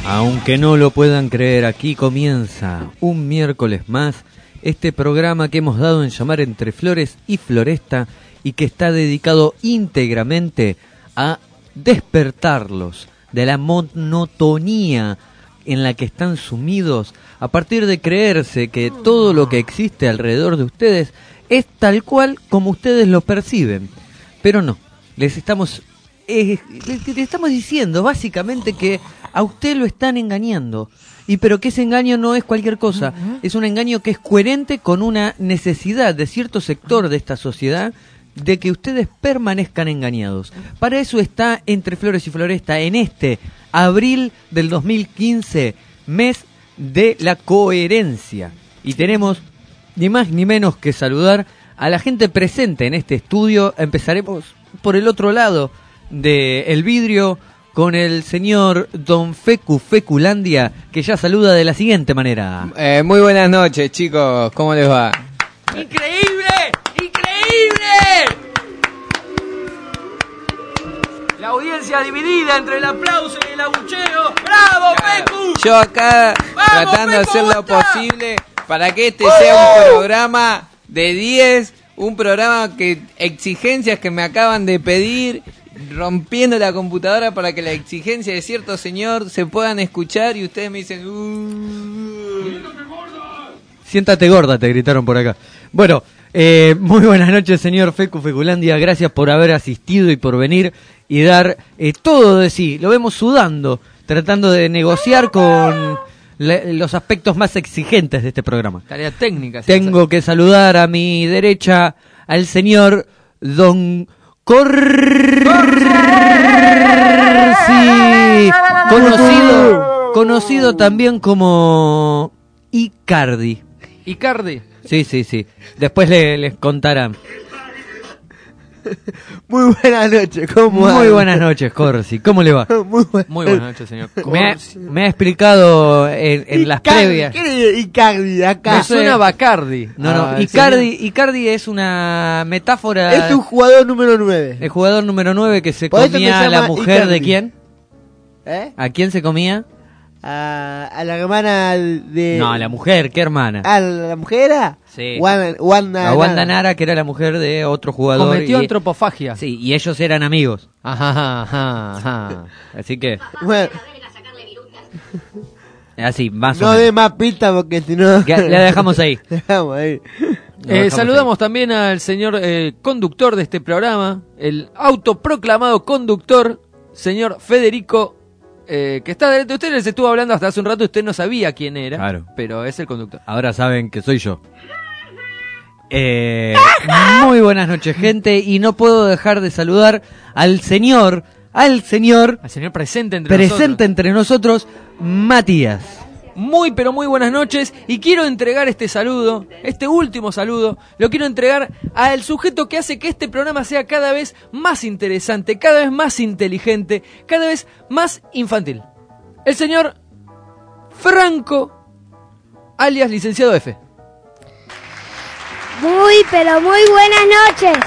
Aunque no lo puedan creer, aquí comienza un miércoles más este programa que hemos dado en llamar Entre Flores y Floresta y que está dedicado íntegramente a despertarlos de la monotonía en la que están sumidos a partir de creerse que todo lo que existe alrededor de ustedes es tal cual como ustedes lo perciben. Pero no, les estamos diciendo básicamente que a usted lo están engañando, pero que ese engaño no es cualquier cosa, es un engaño que es coherente con una necesidad de cierto sector de esta sociedad de que ustedes permanezcan engañados. Para eso está Entre Flores y Floresta en este abril del 2015, mes de la coherencia. Y tenemos ni más ni menos que saludar a la gente presente en este estudio. Empezaremos por el otro lado del vidrio con el señor Don Feculandia, que ya saluda de la siguiente manera. Muy buenas noches, chicos, ¿cómo les va? ¡Increíble! ¡Increíble! La audiencia dividida entre el aplauso y el abucheo. ¡Bravo, Fecu! Yo acá ¡Vamos, tratando de Fecu, hacer lo aguanta! posible para que este sea un programa de 10, un programa que exigencias que me acaban de pedir, rompiendo la computadora para que la exigencia de cierto señor se puedan escuchar y ustedes me dicen Siéntate gorda, te gritaron por acá. Bueno, muy buenas noches, señor Feculandia. Gracias por haber asistido y por venir y dar todo de sí. Lo vemos sudando, tratando de negociar con los aspectos más exigentes de este programa. Tarea técnica. Tengo que saludar a mi derecha al señor Don Corsi, conocido también como Icardi. Icardi. Sí. Después les contarán. Muy buenas noches, ¿cómo va? Muy buenas noches, Corsi. ¿Cómo le va? Muy buenas noches, señor. Me ha explicado en las previas. ¿Qué es Icardi de acá? Me suena Bacardi. No, Icardi es una metáfora. Es un jugador número 9. El jugador número 9 que se Por eso comía se a la llama mujer Icardi. de quién? ¿A quién se comía? A la hermana de... No, a la mujer, ¿qué hermana? ¿A la mujer era? Sí. Wanda A Wanda Nara, que era la mujer de otro jugador. Cometió antropofagia. Sí, y ellos eran amigos. Ajá. Así que, Bueno, así, más no o dé menos. más pista porque si no... La dejamos ahí. Dejamos ahí. Saludamos también al señor conductor de este programa, el autoproclamado conductor, señor Federico, que está delante de ustedes. Les estuvo hablando hasta hace un rato, usted no sabía quién era, Claro. pero es el conductor. Ahora saben que soy yo. Muy buenas noches, gente, y no puedo dejar de saludar al señor Al señor presente entre nosotros, Matías. Muy pero muy buenas noches, y quiero entregar este saludo, este último saludo, lo quiero entregar al sujeto que hace que este programa sea cada vez más interesante, cada vez más inteligente, cada vez más infantil. El señor Franco, alias licenciado F. Muy, pero muy buenas noches.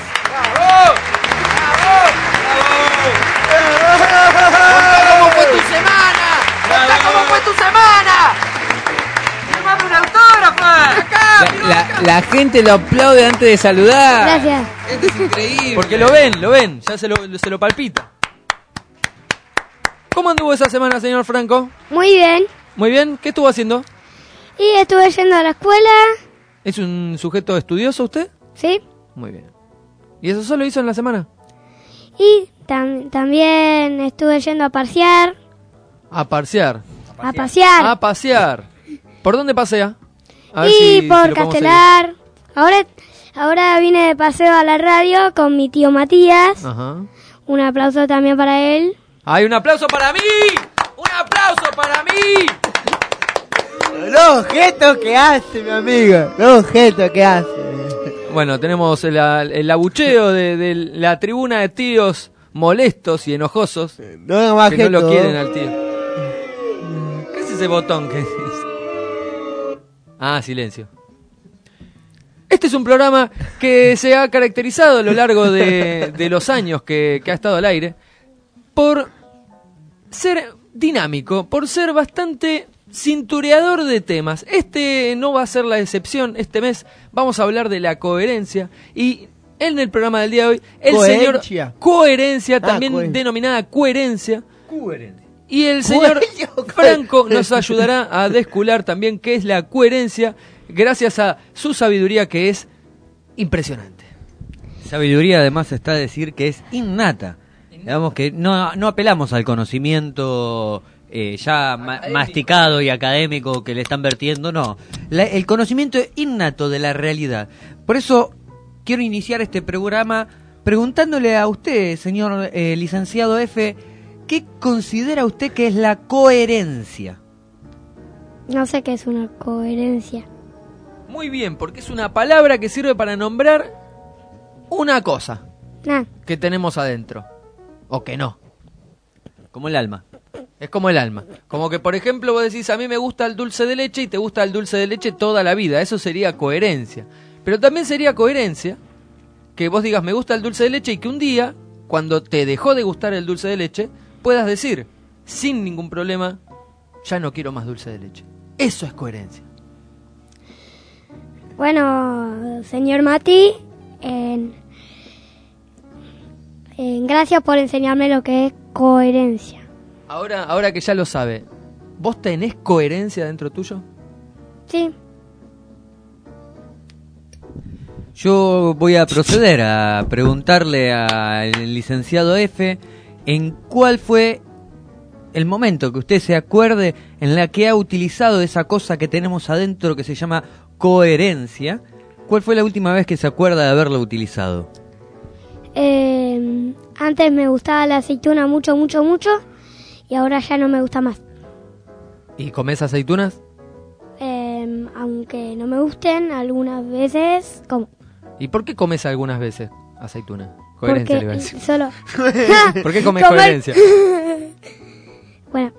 ¿Cómo fue tu semana? ¿Cómo fue tu semana? ¡Firmame un autógrafo! ¡Acá! la gente lo aplaude antes de saludar. Gracias. Esto es increíble. Porque lo ven, ya se lo palpita. ¿Cómo anduvo esa semana, señor Franco? Muy bien. Muy bien, ¿qué estuvo haciendo? Y estuve yendo a la escuela. ¿Es un sujeto estudioso usted? ¿Sí? Muy bien. ¿Y eso solo hizo en la semana? Y también estuve yendo a pasear. A pasear. A pasear. A pasear. ¿Por dónde pasea? A ver Y si por lo podemos Castelar. Ahora vine de paseo a la radio con mi tío Matías. seguir. Ajá. Un aplauso también para él. ¡Hay un aplauso para mí! ¡Un aplauso para mí! Los gestos que hace, mi amigo. Los gestos que hace. Bueno, tenemos el abucheo de la tribuna de tíos molestos y enojosos No haga más que no gestos. lo quieren al tío. ¿Qué es ese botón que dice? Ah, silencio. Este es un programa que se ha caracterizado a lo largo de los años que ha estado al aire por ser dinámico, por ser bastante cintureador de temas. Este no va a ser la excepción. Este mes vamos a hablar de la coherencia y en el programa del día de hoy el Coherencia. señor Coherencia, también coherencia. denominada coherencia. Y el señor Coherencia. Franco nos ayudará a descular también qué es la coherencia gracias a su sabiduría que es impresionante. Sabiduría además está a decir que es innata. Digamos que no apelamos al conocimiento masticado y académico que le están vertiendo, no. El conocimiento innato de la realidad. Por eso quiero iniciar este programa preguntándole a usted, señor licenciado F, ¿qué considera usted que es la coherencia? No sé qué es una coherencia. Muy bien, porque es una palabra que sirve para nombrar una cosa Nah, que tenemos adentro. O que no. Como el alma. Es como el alma. Como que, por ejemplo, vos decís, a mí me gusta el dulce de leche y te gusta el dulce de leche toda la vida. Eso sería coherencia. Pero también sería coherencia que vos digas, me gusta el dulce de leche y que un día, cuando te dejó de gustar el dulce de leche, puedas decir, sin ningún problema, ya no quiero más dulce de leche. Eso es coherencia. bueno, señor Mati, gracias por enseñarme lo que es coherencia. Ahora que ya lo sabe, ¿vos tenés coherencia dentro tuyo? Sí, Yo voy a proceder a preguntarle al licenciado F en cuál fue el momento que usted se acuerde en la que ha utilizado esa cosa que tenemos adentro que se llama coherencia. ¿Cuál fue la última vez que se acuerda de haberlo utilizado? antes me gustaba la aceituna mucho, mucho, mucho, y ahora ya no me gusta más. ¿Y comés aceitunas? Aunque no me gusten, algunas veces como. ¿Y por qué comes algunas veces aceitunas? Coherencia, le iba a Porque decir. solo. ¿Por qué comes Comer- coherencia? Bueno,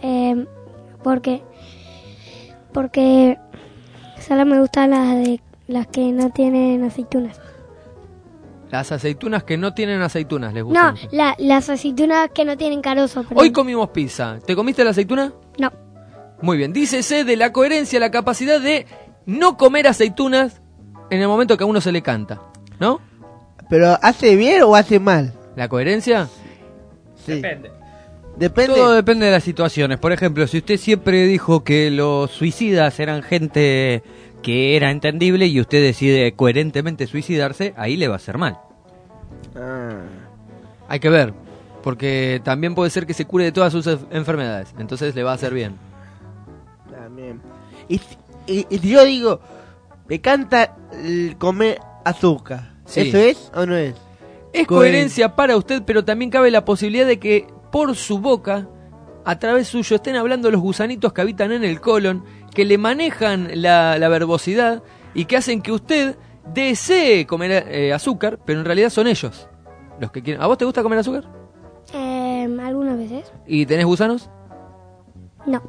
porque solo me gustan las que no tienen aceitunas. Las aceitunas que no tienen aceitunas, ¿les gustan? No, las aceitunas que no tienen carozo. Perdón. Hoy comimos pizza. ¿Te comiste la aceituna? No, Muy bien. Dícese de la coherencia la capacidad de no comer aceitunas en el momento que a uno se le canta, ¿no? ¿Pero hace bien o hace mal? La coherencia. Sí. Depende. Todo depende de las situaciones. Por ejemplo, si usted siempre dijo que los suicidas eran gente que era entendible y usted decide coherentemente suicidarse, ahí le va a hacer mal. Ah. Hay que ver, porque también puede ser que se cure de todas sus enfermedades, entonces le va a hacer bien. También. Y si yo digo, me canta comer azúcar, Sí. ¿eso es o no es? Es coherencia para usted, pero también cabe la posibilidad de que por su boca, a través suyo, estén hablando los gusanitos que habitan en el colon, que le manejan la verbosidad y que hacen que usted desee comer azúcar, pero en realidad son ellos los que quieren. ¿A vos te gusta comer azúcar? algunas veces. ¿Y tenés gusanos? No.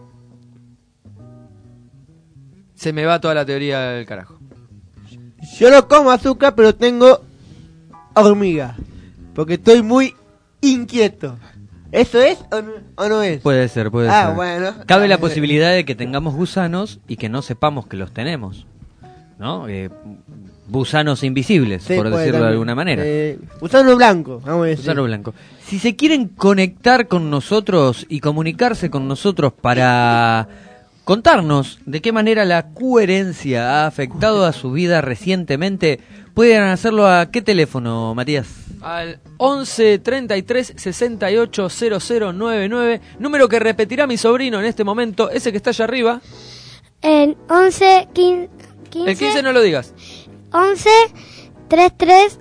Se me va toda la teoría del carajo. Yo no como azúcar, pero tengo hormiga, porque estoy muy inquieto. ¿Eso es o no es? Puede ser. Bueno. Cabe la posibilidad de que tengamos gusanos y que no sepamos que los tenemos, ¿no? Gusanos invisibles, Sí, por puede decirlo de también. alguna manera. Gusano blanco, vamos a decir. Gusano blanco. Si se quieren conectar con nosotros y comunicarse con nosotros para contarnos de qué manera la coherencia ha afectado a su vida recientemente, pueden hacerlo a ¿qué teléfono, Matías? Al 11 33 68 0099, número que repetirá mi sobrino en este momento, ese que está allá arriba. En 11, 15, El 15 no lo digas. 11, 33,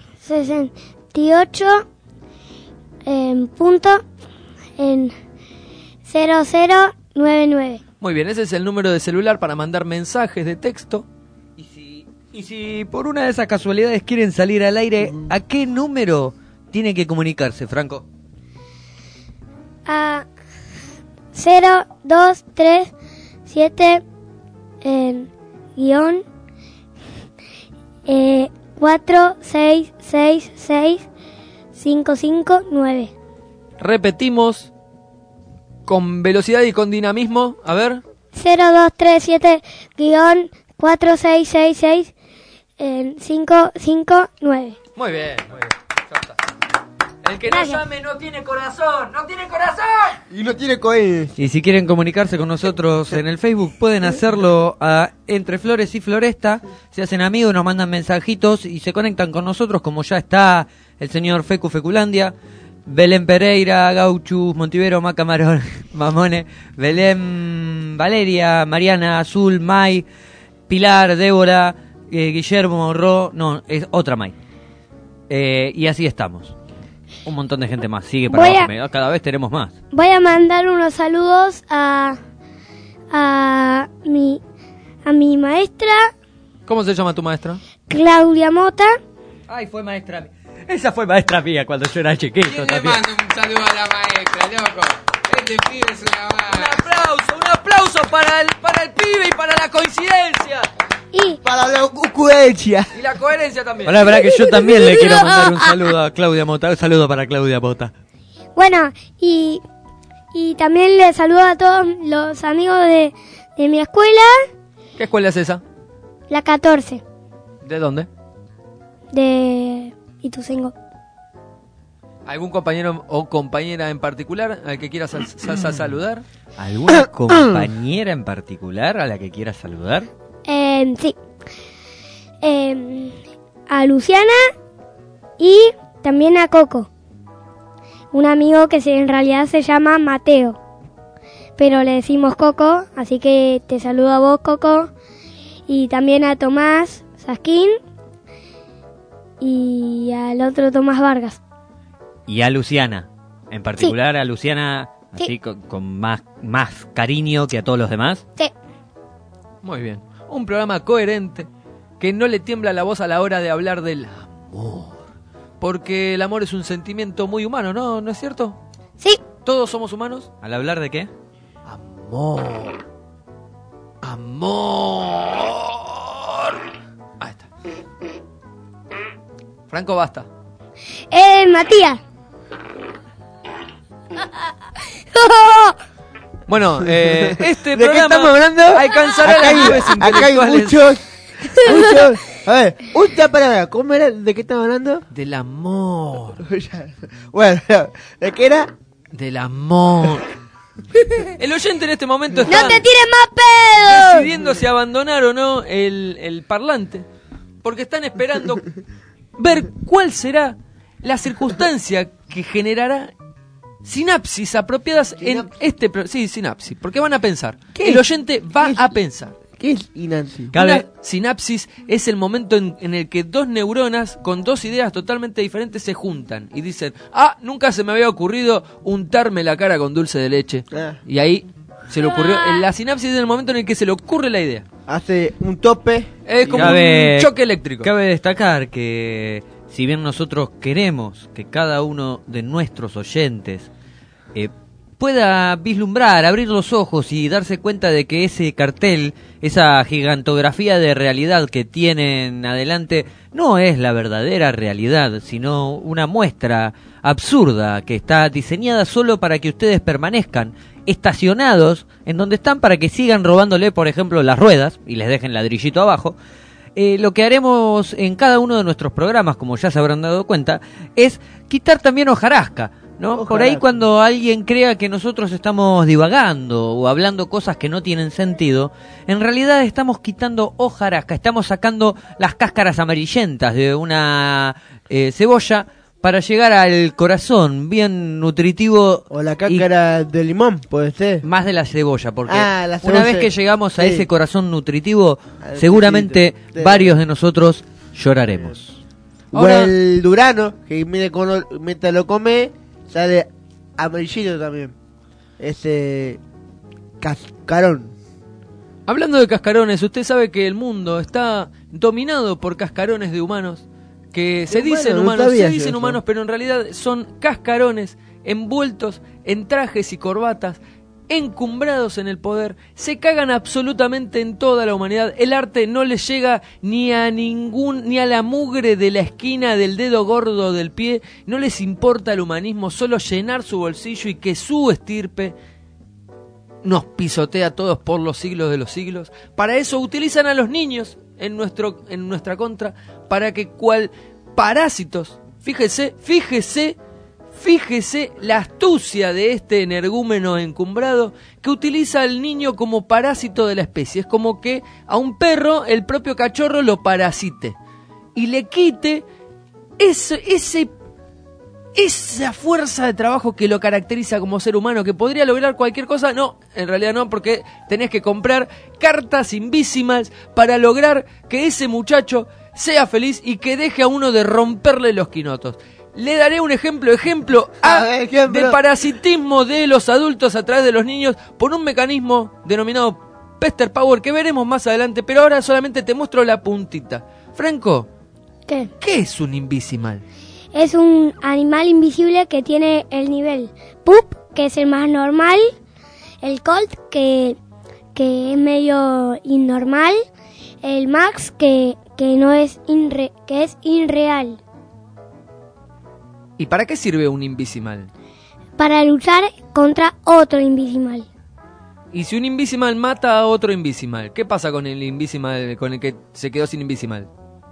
68, punto, en 0099. Muy bien, ese es el número de celular para mandar mensajes de texto. Y si por una de esas casualidades quieren salir al aire, ¿a qué número tiene que comunicarse, Franco? A 0, 2, 3, 7, guión, 4, 6, 6, 6, 5, 5, 9. Repetimos, con velocidad y con dinamismo. A ver. 0237-4666-559. Muy bien, muy bien. Ya está. El que Gracias. no llame no tiene corazón, no tiene corazón. Y no tiene coherencia. Y si quieren comunicarse con nosotros en el Facebook, pueden hacerlo a Entre Flores y Floresta. Se hacen amigos, nos mandan mensajitos y se conectan con nosotros, como ya está el señor Fecu Feculandia, Belén Pereira, Gauchus, Montivero, Macamarón, Mamone, Belén, Valeria, Mariana, Azul, May, Pilar, Débora, Guillermo, Ro, no, es otra May. Y así estamos. Un montón de gente más, sigue para Voy abajo, a- cada vez tenemos más. Voy a mandar unos saludos a mi maestra ¿Cómo se llama tu maestra? Claudia Mota. Ay, fue maestra mía. Esa fue maestra mía cuando yo era chiquito ¿Quién le también. manda un saludo a la maestra, loco? Este pibe es una Un aplauso para el pibe y para la coincidencia. Y Para la ocurrencia. Y la coherencia también. Hola, verdad que yo también le quiero mandar un saludo a Claudia Mota. Un saludo para Claudia Mota. bueno, y también le saludo a todos los amigos de mi escuela, ¿Qué escuela es esa? la 14 ¿De dónde? de Ituzaingó. ¿Algún compañero o compañera en particular al que quieras saludar? ¿Alguna compañera en particular a la que quieras saludar? Sí. A Luciana y también a Coco. Un amigo que en realidad se llama Mateo, pero le decimos Coco, así que te saludo a vos, Coco. Y también a Tomás Sasquín y al otro Tomás Vargas. Y a Luciana. En particular a Luciana, así Sí. con más cariño que a todos los demás. Sí. Muy bien. Un programa coherente que no le tiembla la voz a la hora de hablar del amor. Porque el amor es un sentimiento muy humano, ¿no? ¿No es cierto? Sí. ¿Todos somos humanos? ¿Al hablar de qué? Amor. Amor. Ahí está. Franco, basta. Matías. Bueno, este ¿De qué programa estamos hablando? alcanzará las nubes acá hay intelectuales muchos. A ver, última palabra. ¿Cómo era? ¿De qué estamos hablando? del amor. Bueno, ¿de qué era? Del amor. El oyente en este momento está ¡No te tires más pedo! decidiendo si abandonar o no el parlante. Porque están esperando ver cuál será la circunstancia que generará sinapsis apropiadas en este... Sí, sinapsis. Porque van a pensar. ¿Qué? El oyente va a pensar. ¿Qué es Inancy? Una sinapsis es el momento en el que dos neuronas con dos ideas totalmente diferentes se juntan y dicen, nunca se me había ocurrido untarme la cara con dulce de leche. Ah. Y ahí se le ocurrió. La sinapsis es el momento en el que se le ocurre la idea. Hace un tope. Es como Cabe- un choque eléctrico. Cabe destacar que si bien nosotros queremos que cada uno de nuestros oyentes pueda vislumbrar, abrir los ojos y darse cuenta de que ese cartel, esa gigantografía de realidad que tienen adelante, no es la verdadera realidad, sino una muestra absurda que está diseñada solo para que ustedes permanezcan estacionados en donde están, para que sigan robándole, por ejemplo, las ruedas y les dejen ladrillito abajo. Lo que haremos en cada uno de nuestros programas, como ya se habrán dado cuenta, es quitar también hojarasca, ¿no? Por ahí cuando alguien crea que nosotros estamos divagando o hablando cosas que no tienen sentido, en realidad estamos quitando hojarasca, estamos sacando las cáscaras amarillentas de una cebolla para llegar al corazón bien nutritivo. O la cáscara de limón, puede ser. Más de la cebolla, porque La una cebolla, vez que llegamos a sí. ese corazón nutritivo, Al seguramente poquito, sí. varios de nosotros lloraremos. O Ahora- el durano, que mientras lo come, sale amarillito también. Ese cascarón. Hablando de cascarones, usted sabe que el mundo está dominado por cascarones de humanos que se Bueno, dicen no humanos, sabía se yo dicen eso. humanos, pero en realidad son cascarones envueltos en trajes y corbatas, encumbrados en el poder, se cagan absolutamente en toda la humanidad. El arte no les llega ni a la mugre de la esquina del dedo gordo del pie, no les importa el humanismo, solo llenar su bolsillo y que su estirpe nos pisotea a todos por los siglos de los siglos. Para eso utilizan a los niños en nuestra contra, para que cual parásitos, fíjese la astucia de este energúmeno encumbrado que utiliza al niño como parásito de la especie. Es como que a un perro el propio cachorro lo parasite y le quite esa fuerza de trabajo que lo caracteriza como ser humano, que podría lograr cualquier cosa. No, en realidad no, porque tenés que comprar cartas invísimas para lograr que ese muchacho sea feliz y que deje a uno de romperle los quinotos. Le daré un ejemplo de parasitismo de los adultos a través de los niños por un mecanismo denominado Pester Power que veremos más adelante, pero ahora solamente te muestro la puntita. Franco, ¿Qué? ¿qué es un invisimal? Es un animal invisible que tiene el nivel Pup, que es el más normal, el Colt, que es medio innormal, el Max, que no es que es irreal. ¿Y para qué sirve un invisimal? Para luchar contra otro invisimal. Y si un invisimal mata a otro invisimal, ¿qué pasa con el invisimal, con el que se quedó sin invisimal?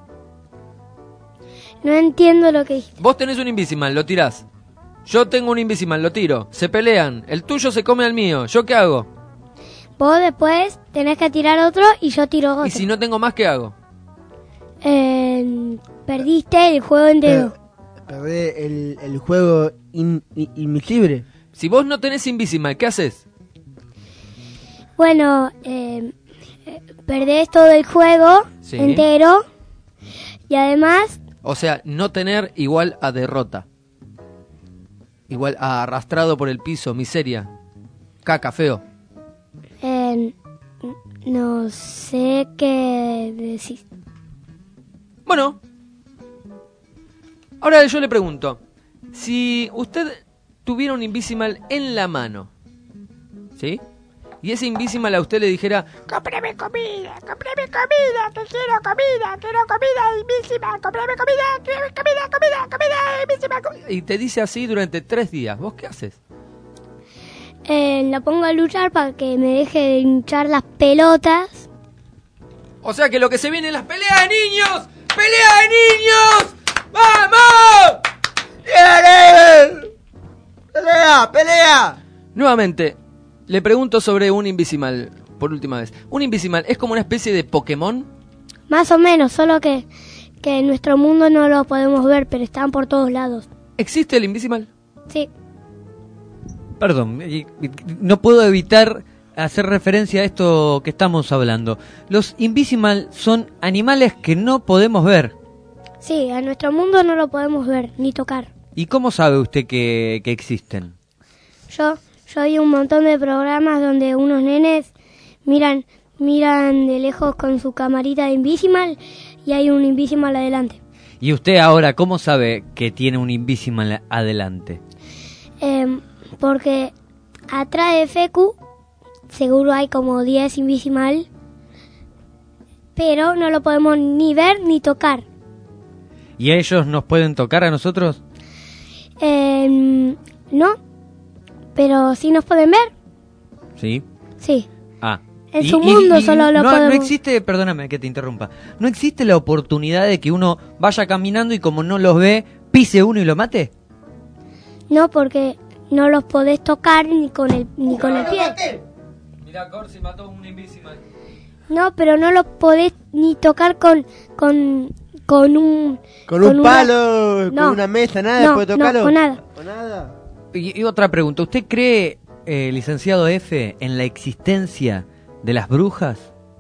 No entiendo lo que dijiste. Vos tenés un invisimal, lo tirás. Yo tengo un invisimal, lo tiro. Se pelean, el tuyo se come al mío. ¿Yo qué hago? Vos después tenés que tirar otro y yo tiro otro. Y si no tengo más, ¿qué hago? Perdiste el juego entero. Perdés el juego invisible. Si vos no tenés invisimal, ¿qué haces? Bueno, perdés todo el juego Sí. entero y además O sea, no tener igual a derrota. Igual a arrastrado por el piso, miseria. Caca, feo. no sé qué decir. Bueno. Ahora yo le pregunto. Si usted tuviera un invisimal en la mano, ¿sí? Y ese invisimal a usted le dijera: ¡Cómprame comida! ¡Cómprame comida! ¡Que quiero comida! ¡Quiero comida invisible! ¡Cómprame comida! ¡Quiero comida invisible! y te dice así durante 3 días, ¿vos qué haces? La pongo a luchar para que me deje de hinchar las pelotas. O sea que lo que se viene es las peleas de niños. ¡Pelea de niños! ¡Vamos! ¡Pelea! ¡Pelea! Nuevamente, le pregunto sobre un invisimal, por última vez. ¿Un invisimal es como una especie de Pokémon? Más o menos, solo que en nuestro mundo no lo podemos ver, pero están por todos lados. ¿Existe el invisimal? Sí. Perdón, no puedo evitar hacer referencia a esto que estamos hablando. Los Invisimal son animales que no podemos ver. Sí, a nuestro mundo no lo podemos ver ni tocar. ¿Y cómo sabe usted que existen? Yo vi un montón de programas donde unos nenes miran de lejos con su camarita de Invisimal y hay un Invisimal adelante. ¿Y usted ahora cómo sabe que tiene un Invisimal adelante? Porque atrás de Fecu seguro hay como 10 Invisimal, pero no lo podemos ni ver ni tocar. ¿Y ellos nos pueden tocar a nosotros? No, pero sí nos pueden ver. Sí. Sí. Ah. En su mundo solo lo podemos... No existe, perdóname que te interrumpa, no existe la oportunidad de que uno vaya caminando y como no los ve, pise uno y lo mate. No, porque no los podés tocar ni con el pie. Mira, Corsi mató un invisimal. No, pero no los podés ni tocar con un palo, No. con una mesa, nada, No, después de tocarlo. no, con nada. Con nada. Y otra pregunta, ¿usted cree, licenciado F, en la existencia de las brujas?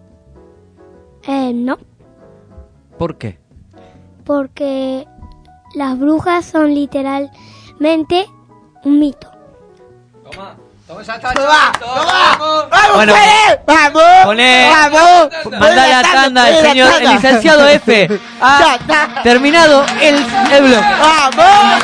No, ¿Por qué? porque las brujas son literalmente un mito. Toma, ya está. Bueno, ¡Vamos! poné, ¡Vamos! mandá la tanda al señor, el licenciado F. Ha terminado el blog. ¡Vamos!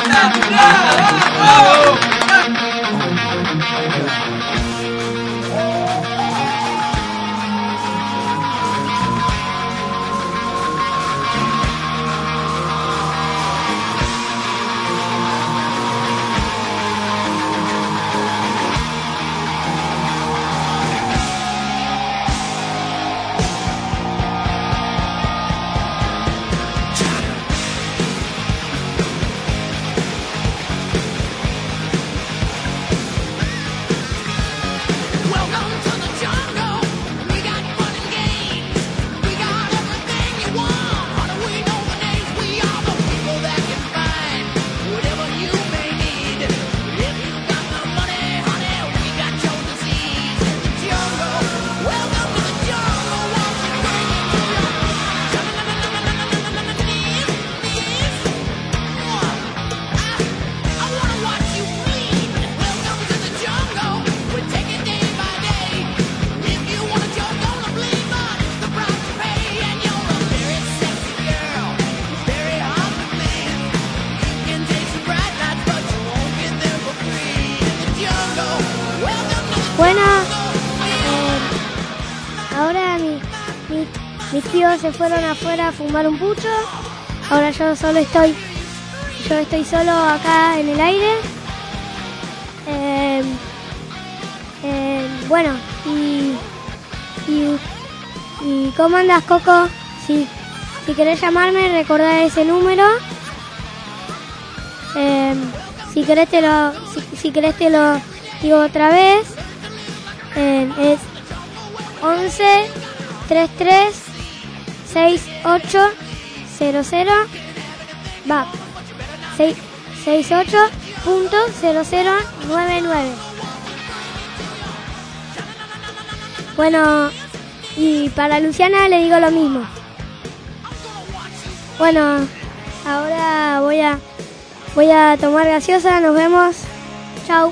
Bueno, ahora mis tíos se fueron afuera a fumar un pucho. Ahora yo estoy solo acá en el aire. Bueno, y ¿cómo andas, Coco? Si querés llamarme, recordá ese número. Si querés te lo digo otra vez. Es 11 33 68 00 68.0099. Bueno, y para Luciana le digo lo mismo. Bueno, ahora voy a tomar gaseosa, nos vemos. Chau.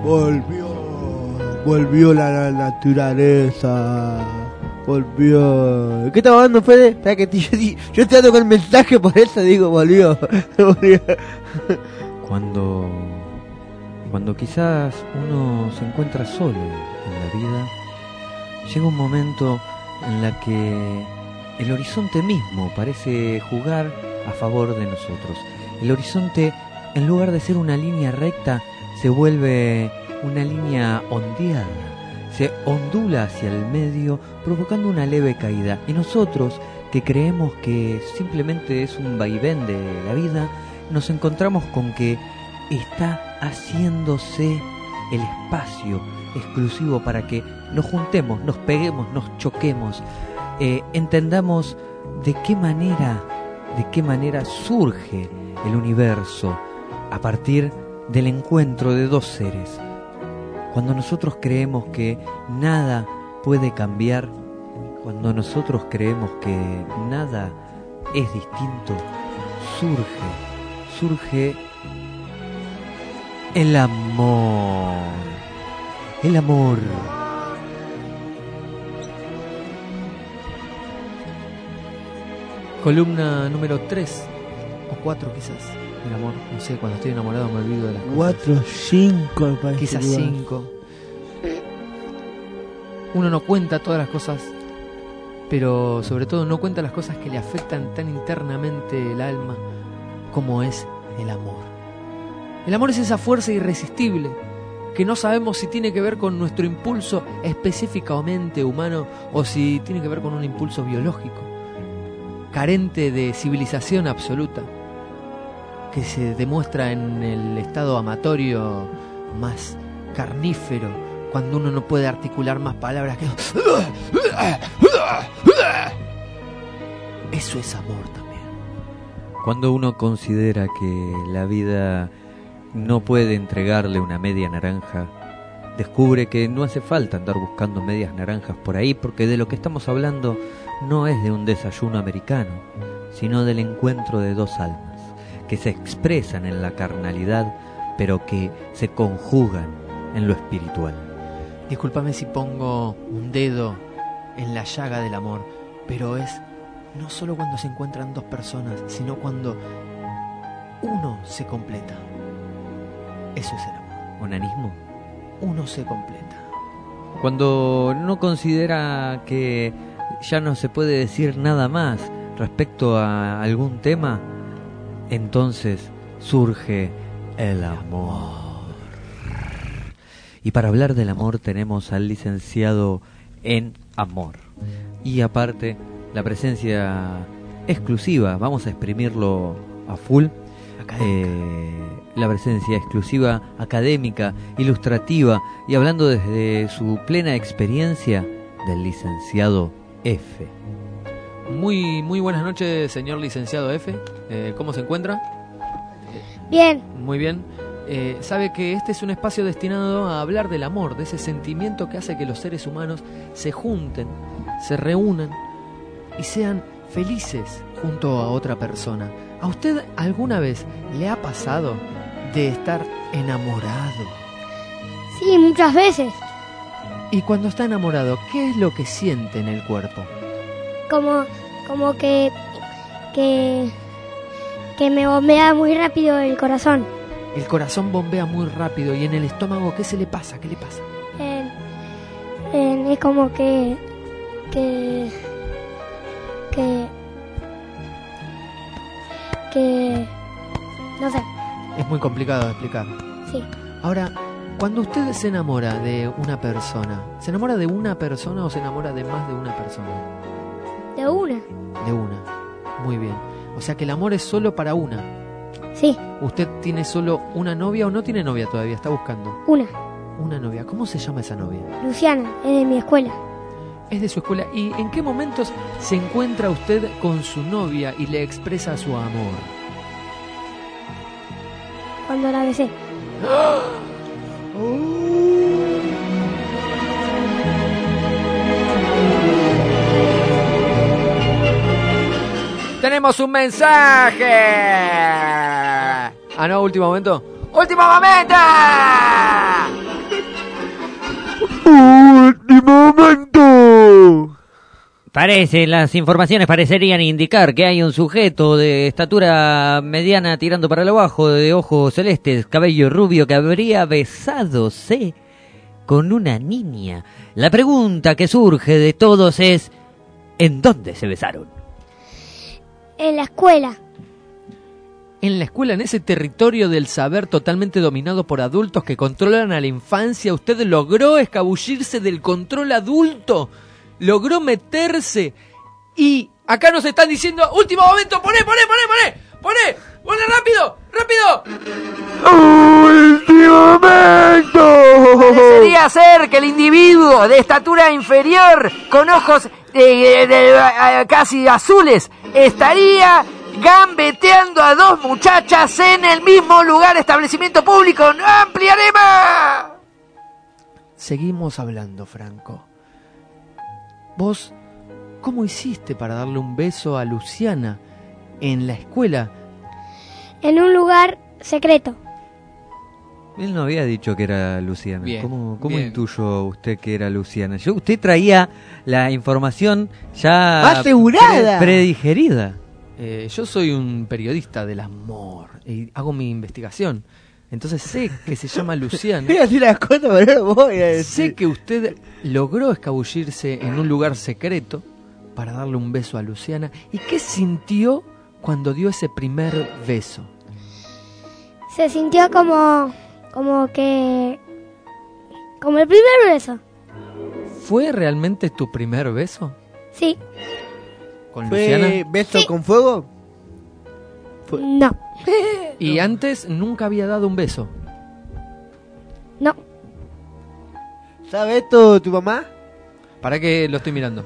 Volvió la naturaleza. Volvió. ¿Qué estaba hablando, Fede? Espera que yo estoy dando con el mensaje, por eso digo volvió. Cuando quizás uno se encuentra solo en la vida, llega un momento en la que el horizonte mismo parece jugar a favor de nosotros. El horizonte, en lugar de ser una línea recta, se vuelve una línea ondeada. Se ondula hacia el medio, provocando una leve caída. Y nosotros, que creemos que simplemente es un vaivén de la vida, nos encontramos con que está haciéndose el espacio exclusivo para que nos juntemos, nos peguemos, nos choquemos, entendamos de qué manera surge el universo a partir del encuentro de dos seres. Cuando nosotros creemos que nada puede cambiar, cuando nosotros creemos que nada es distinto, surge el amor. El amor. Columna número 3 o 4 quizás. El amor, no sé, cuando estoy enamorado me olvido de las cosas. 4, 5, quizás 5. Uno no cuenta todas las cosas, pero sobre todo no cuenta las cosas que le afectan tan internamente el alma como es el amor. El amor es esa fuerza irresistible que no sabemos si tiene que ver con nuestro impulso específicamente humano o si tiene que ver con un impulso biológico, carente de civilización absoluta, que se demuestra en el estado amatorio más carnífero, cuando uno no puede articular más palabras que... Eso es amor también. Cuando uno considera que la vida no puede entregarle una media naranja, descubre que no hace falta andar buscando medias naranjas por ahí, porque de lo que estamos hablando no es de un desayuno americano, sino del encuentro de dos almas que se expresan en la carnalidad, pero que se conjugan en lo espiritual. Discúlpame si pongo un dedo en la llaga del amor, pero es no solo cuando se encuentran dos personas, sino cuando uno se completa. Eso es el amor. ¿Onanismo? Uno se completa. Cuando no considera que ya no se puede decir nada más respecto a algún tema, entonces surge el amor. Y para hablar del amor tenemos al licenciado en amor. Y aparte, la presencia exclusiva, vamos a exprimirlo a full, la presencia exclusiva académica, ilustrativa, y hablando desde su plena experiencia, del licenciado F. Muy buenas noches, señor licenciado F. ¿Cómo se encuentra? Bien. Muy bien. Sabe que este es un espacio destinado a hablar del amor, de ese sentimiento que hace que los seres humanos se junten, se reúnan y sean felices junto a otra persona. ¿A usted alguna vez le ha pasado de estar enamorado? Sí, muchas veces. Y cuando está enamorado, ¿qué es lo que siente en el cuerpo? Como que me bombea muy rápido el corazón. El corazón bombea muy rápido. ¿Y en el estómago qué se le pasa? ¿Qué le pasa? Es como que no sé. Es muy complicado de explicar. Sí. Ahora, cuando usted se enamora de una persona, ¿se enamora de una persona o se enamora de más de una persona? De una. De una. Muy bien. O sea que el amor es solo para una. Sí. ¿Usted tiene solo una novia o no tiene novia todavía? ¿Está buscando? Una novia. ¿Cómo se llama esa novia? Luciana, es de mi escuela. Es de su escuela. ¿Y en qué momentos se encuentra usted con su novia y le expresa su amor? Cuando la besé. ¡Tenemos un mensaje! Ah, no, último momento. ¡Último momento! Las informaciones parecerían indicar que hay un sujeto de estatura mediana tirando para lo bajo, de ojos celestes, cabello rubio, que habría besadose con una niña. La pregunta que surge de todos es, ¿en dónde se besaron? En la escuela. En la escuela, en ese territorio del saber totalmente dominado por adultos que controlan a la infancia, ¿usted logró escabullirse del control adulto? ¿Logró meterse? Y acá nos están diciendo, último momento, poné, rápido. ¡Último momento! Parecería ser que el individuo de estatura inferior, con ojos casi azules, estaría gambeteando a dos muchachas en el mismo lugar, establecimiento público. ¡No ampliaremos! Seguimos hablando, Franco. ¿Vos cómo hiciste para darle un beso a Luciana en la escuela? En un lugar secreto. Él no había dicho que era Luciana. Bien, ¿Cómo bien. intuyó usted que era Luciana? Usted traía la información ya ¡Asegurada! predigerida. Yo soy un periodista del amor y hago mi investigación. Entonces sé que se llama Luciana. Voy a decir las cosas, pero no lo voy a decir. Sé que usted logró escabullirse en un lugar secreto para darle un beso a Luciana. ¿Y qué sintió cuando dio ese primer beso? Se sintió como el primer beso. ¿Fue realmente tu primer beso Sí. con Luciana? ¿Fue beso con fuego? No. Y antes nunca había dado un beso. No. ¿Sabe esto tu mamá? ¿Para qué lo estoy mirando?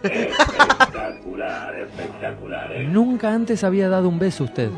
Nunca antes había dado un beso usted.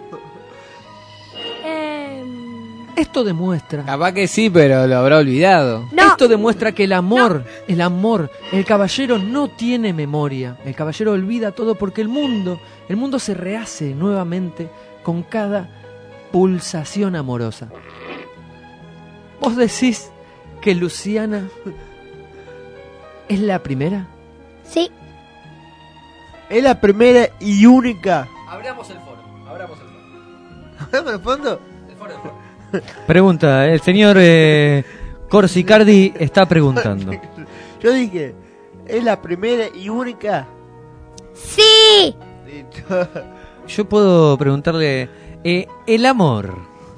Esto demuestra... Capaz que sí, pero lo habrá olvidado. No. Esto demuestra que el amor, el caballero no tiene memoria. El caballero olvida todo porque el mundo se rehace nuevamente con cada pulsación amorosa. ¿Vos decís que Luciana es la primera? Sí. Es la primera y única. Abramos el foro. ¿Abramos el fondo? Pregunta, el señor Corsicardi está preguntando. Yo dije, ¿es la primera y única? Sí. Listo. Yo puedo preguntarle, ¿el amor,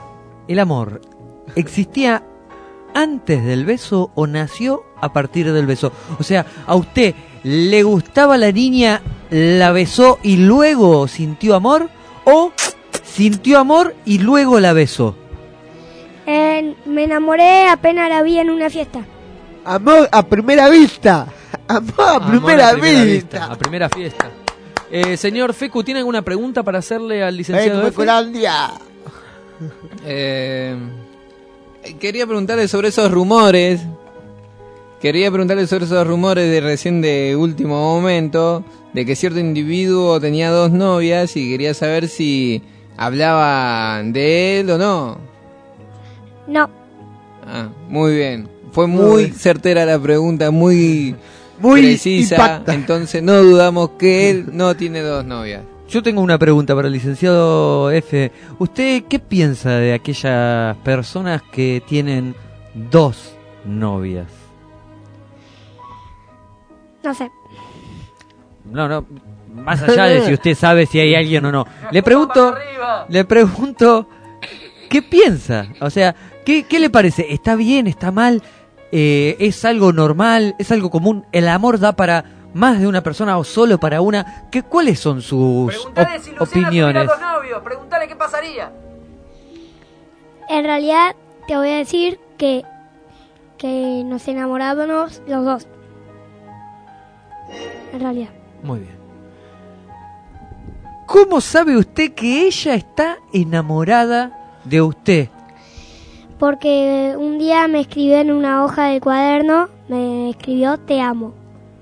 existía antes del beso o nació a partir del beso? O sea, ¿a usted le gustaba la niña, la besó y luego sintió amor? ¿O sintió amor y luego la besó? Me enamoré apenas la vi en una fiesta. Amor a primera vista. Amor a primera vista. A primera fiesta. Señor Fecu, ¿tiene alguna pregunta para hacerle al licenciado F? Colandia. Quería preguntarle sobre esos rumores. De recién de último momento, de que cierto individuo tenía dos novias y quería saber si hablaban de él o no. No. Ah, muy bien. Fue muy certera la pregunta, muy precisa. Impacta. Entonces no dudamos que él no tiene dos novias. Yo tengo una pregunta para el licenciado F. ¿Usted qué piensa de aquellas personas que tienen dos novias? No sé. No, más allá de si usted sabe si hay alguien o no. Le pregunto, ¿qué piensa? O sea, ¿qué le parece? ¿Está bien? ¿Está mal? ¿Es algo normal? ¿Es algo común? ¿El amor da para más de una persona o solo para una? ¿Cuáles son sus opiniones? Preguntale qué pasaría. En realidad te voy a decir que nos enamorábamos los dos. En realidad. Muy bien. ¿Cómo sabe usted que ella está enamorada de usted? Porque un día me escribió en una hoja de cuaderno, me escribió te amo.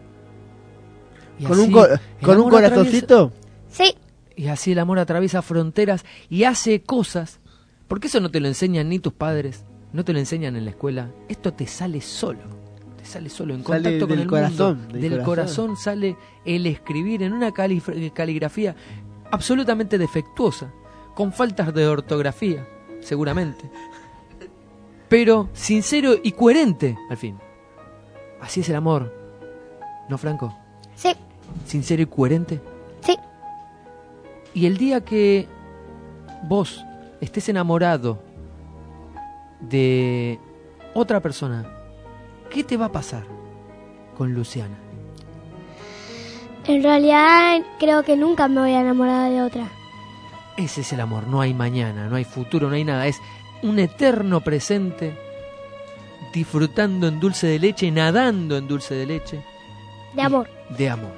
Y ¿Con así un el amor corazoncito? Sí. Y así el amor atraviesa fronteras y hace cosas. Porque eso no te lo enseñan ni tus padres, no te lo enseñan en la escuela. Esto te sale solo. Te sale solo, en Sale contacto con del el corazón, mundo. del Del corazón sale el escribir en una caligrafía absolutamente defectuosa, con faltas de ortografía, seguramente, pero sincero y coherente, al fin. Así es el amor, ¿no, Franco? Sí, Sincero y coherente. sí. Y el día que vos estés enamorado de otra persona, ¿qué te va a pasar con Luciana? En realidad creo que nunca me voy a enamorar de otra. Ese es el amor, no hay mañana, no hay futuro, no hay nada, es un eterno presente, disfrutando en dulce de leche, nadando en dulce de leche. De amor. De amor.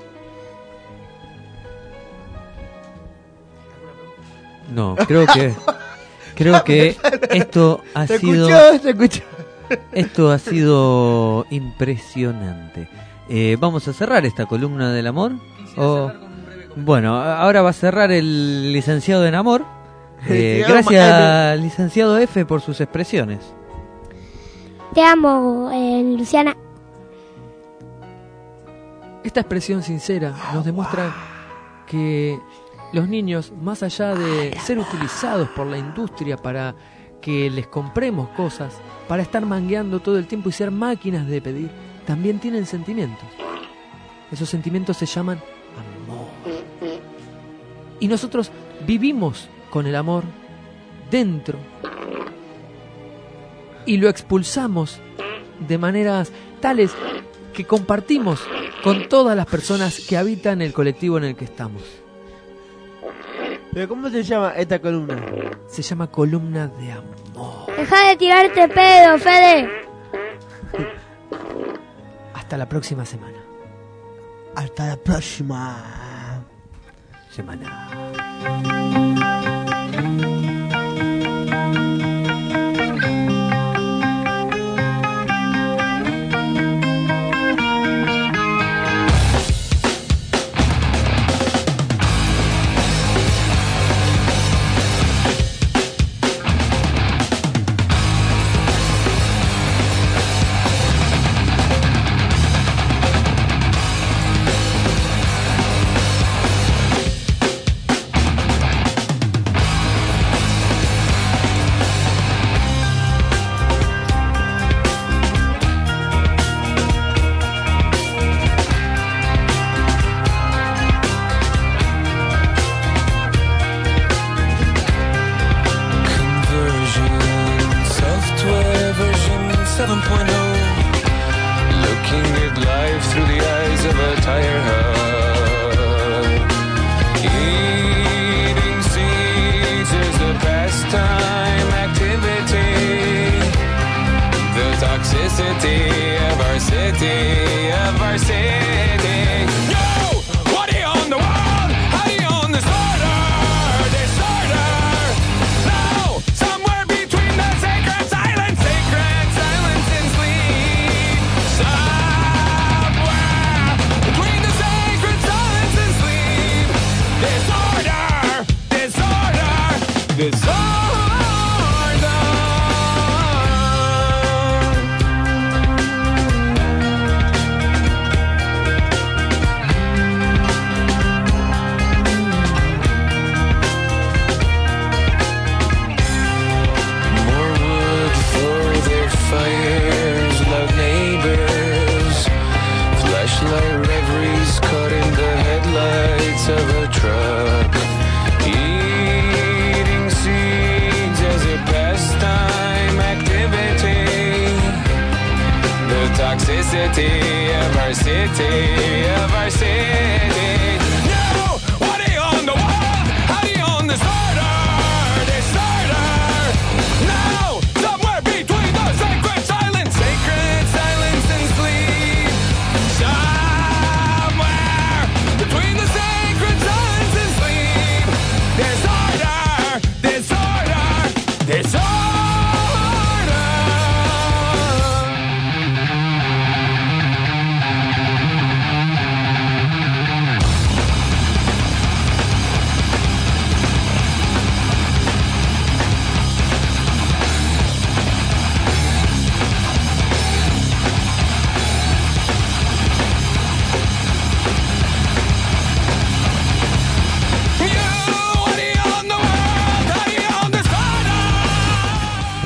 No, creo que esto ha sido Se escuchó. esto ha sido impresionante. Vamos a cerrar esta columna del amor. Bueno, ahora va a cerrar el licenciado en amor. Gracias, licenciado F, por sus expresiones. Te amo, Luciana. Esta expresión sincera nos demuestra que los niños, más allá de ser utilizados por la industria para que les compremos cosas, para estar mangueando todo el tiempo y ser máquinas de pedir, también tienen sentimientos. Esos sentimientos se llaman amor. Y nosotros vivimos con el amor dentro y lo expulsamos de maneras tales que compartimos con todas las personas que habitan el colectivo en el que estamos. ¿Pero cómo se llama esta columna? Se llama columna de amor. Deja de tirarte pedo, Fede. Hasta la próxima semana. Hasta la próxima Semana.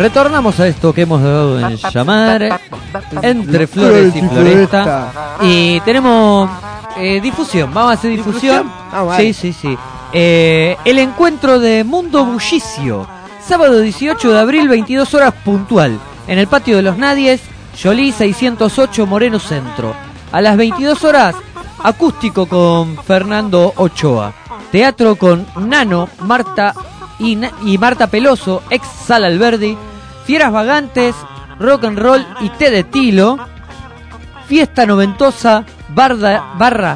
Retornamos a esto que hemos dado en llamar Entre Flores y Floresta. Y tenemos difusión, vamos a hacer difusión. Vale. Sí. El encuentro de Mundo Bullicio, sábado 18 de abril, 22 horas puntual, en el patio de los Nadies, Yolí 608, Moreno Centro. A las 22 horas, acústico con Fernando Ochoa. Teatro con Nano, Marta y Marta Peloso, ex Sala Alberdi. Fieras Vagantes, Rock and Roll y Té de Tilo. Fiesta noventosa, barra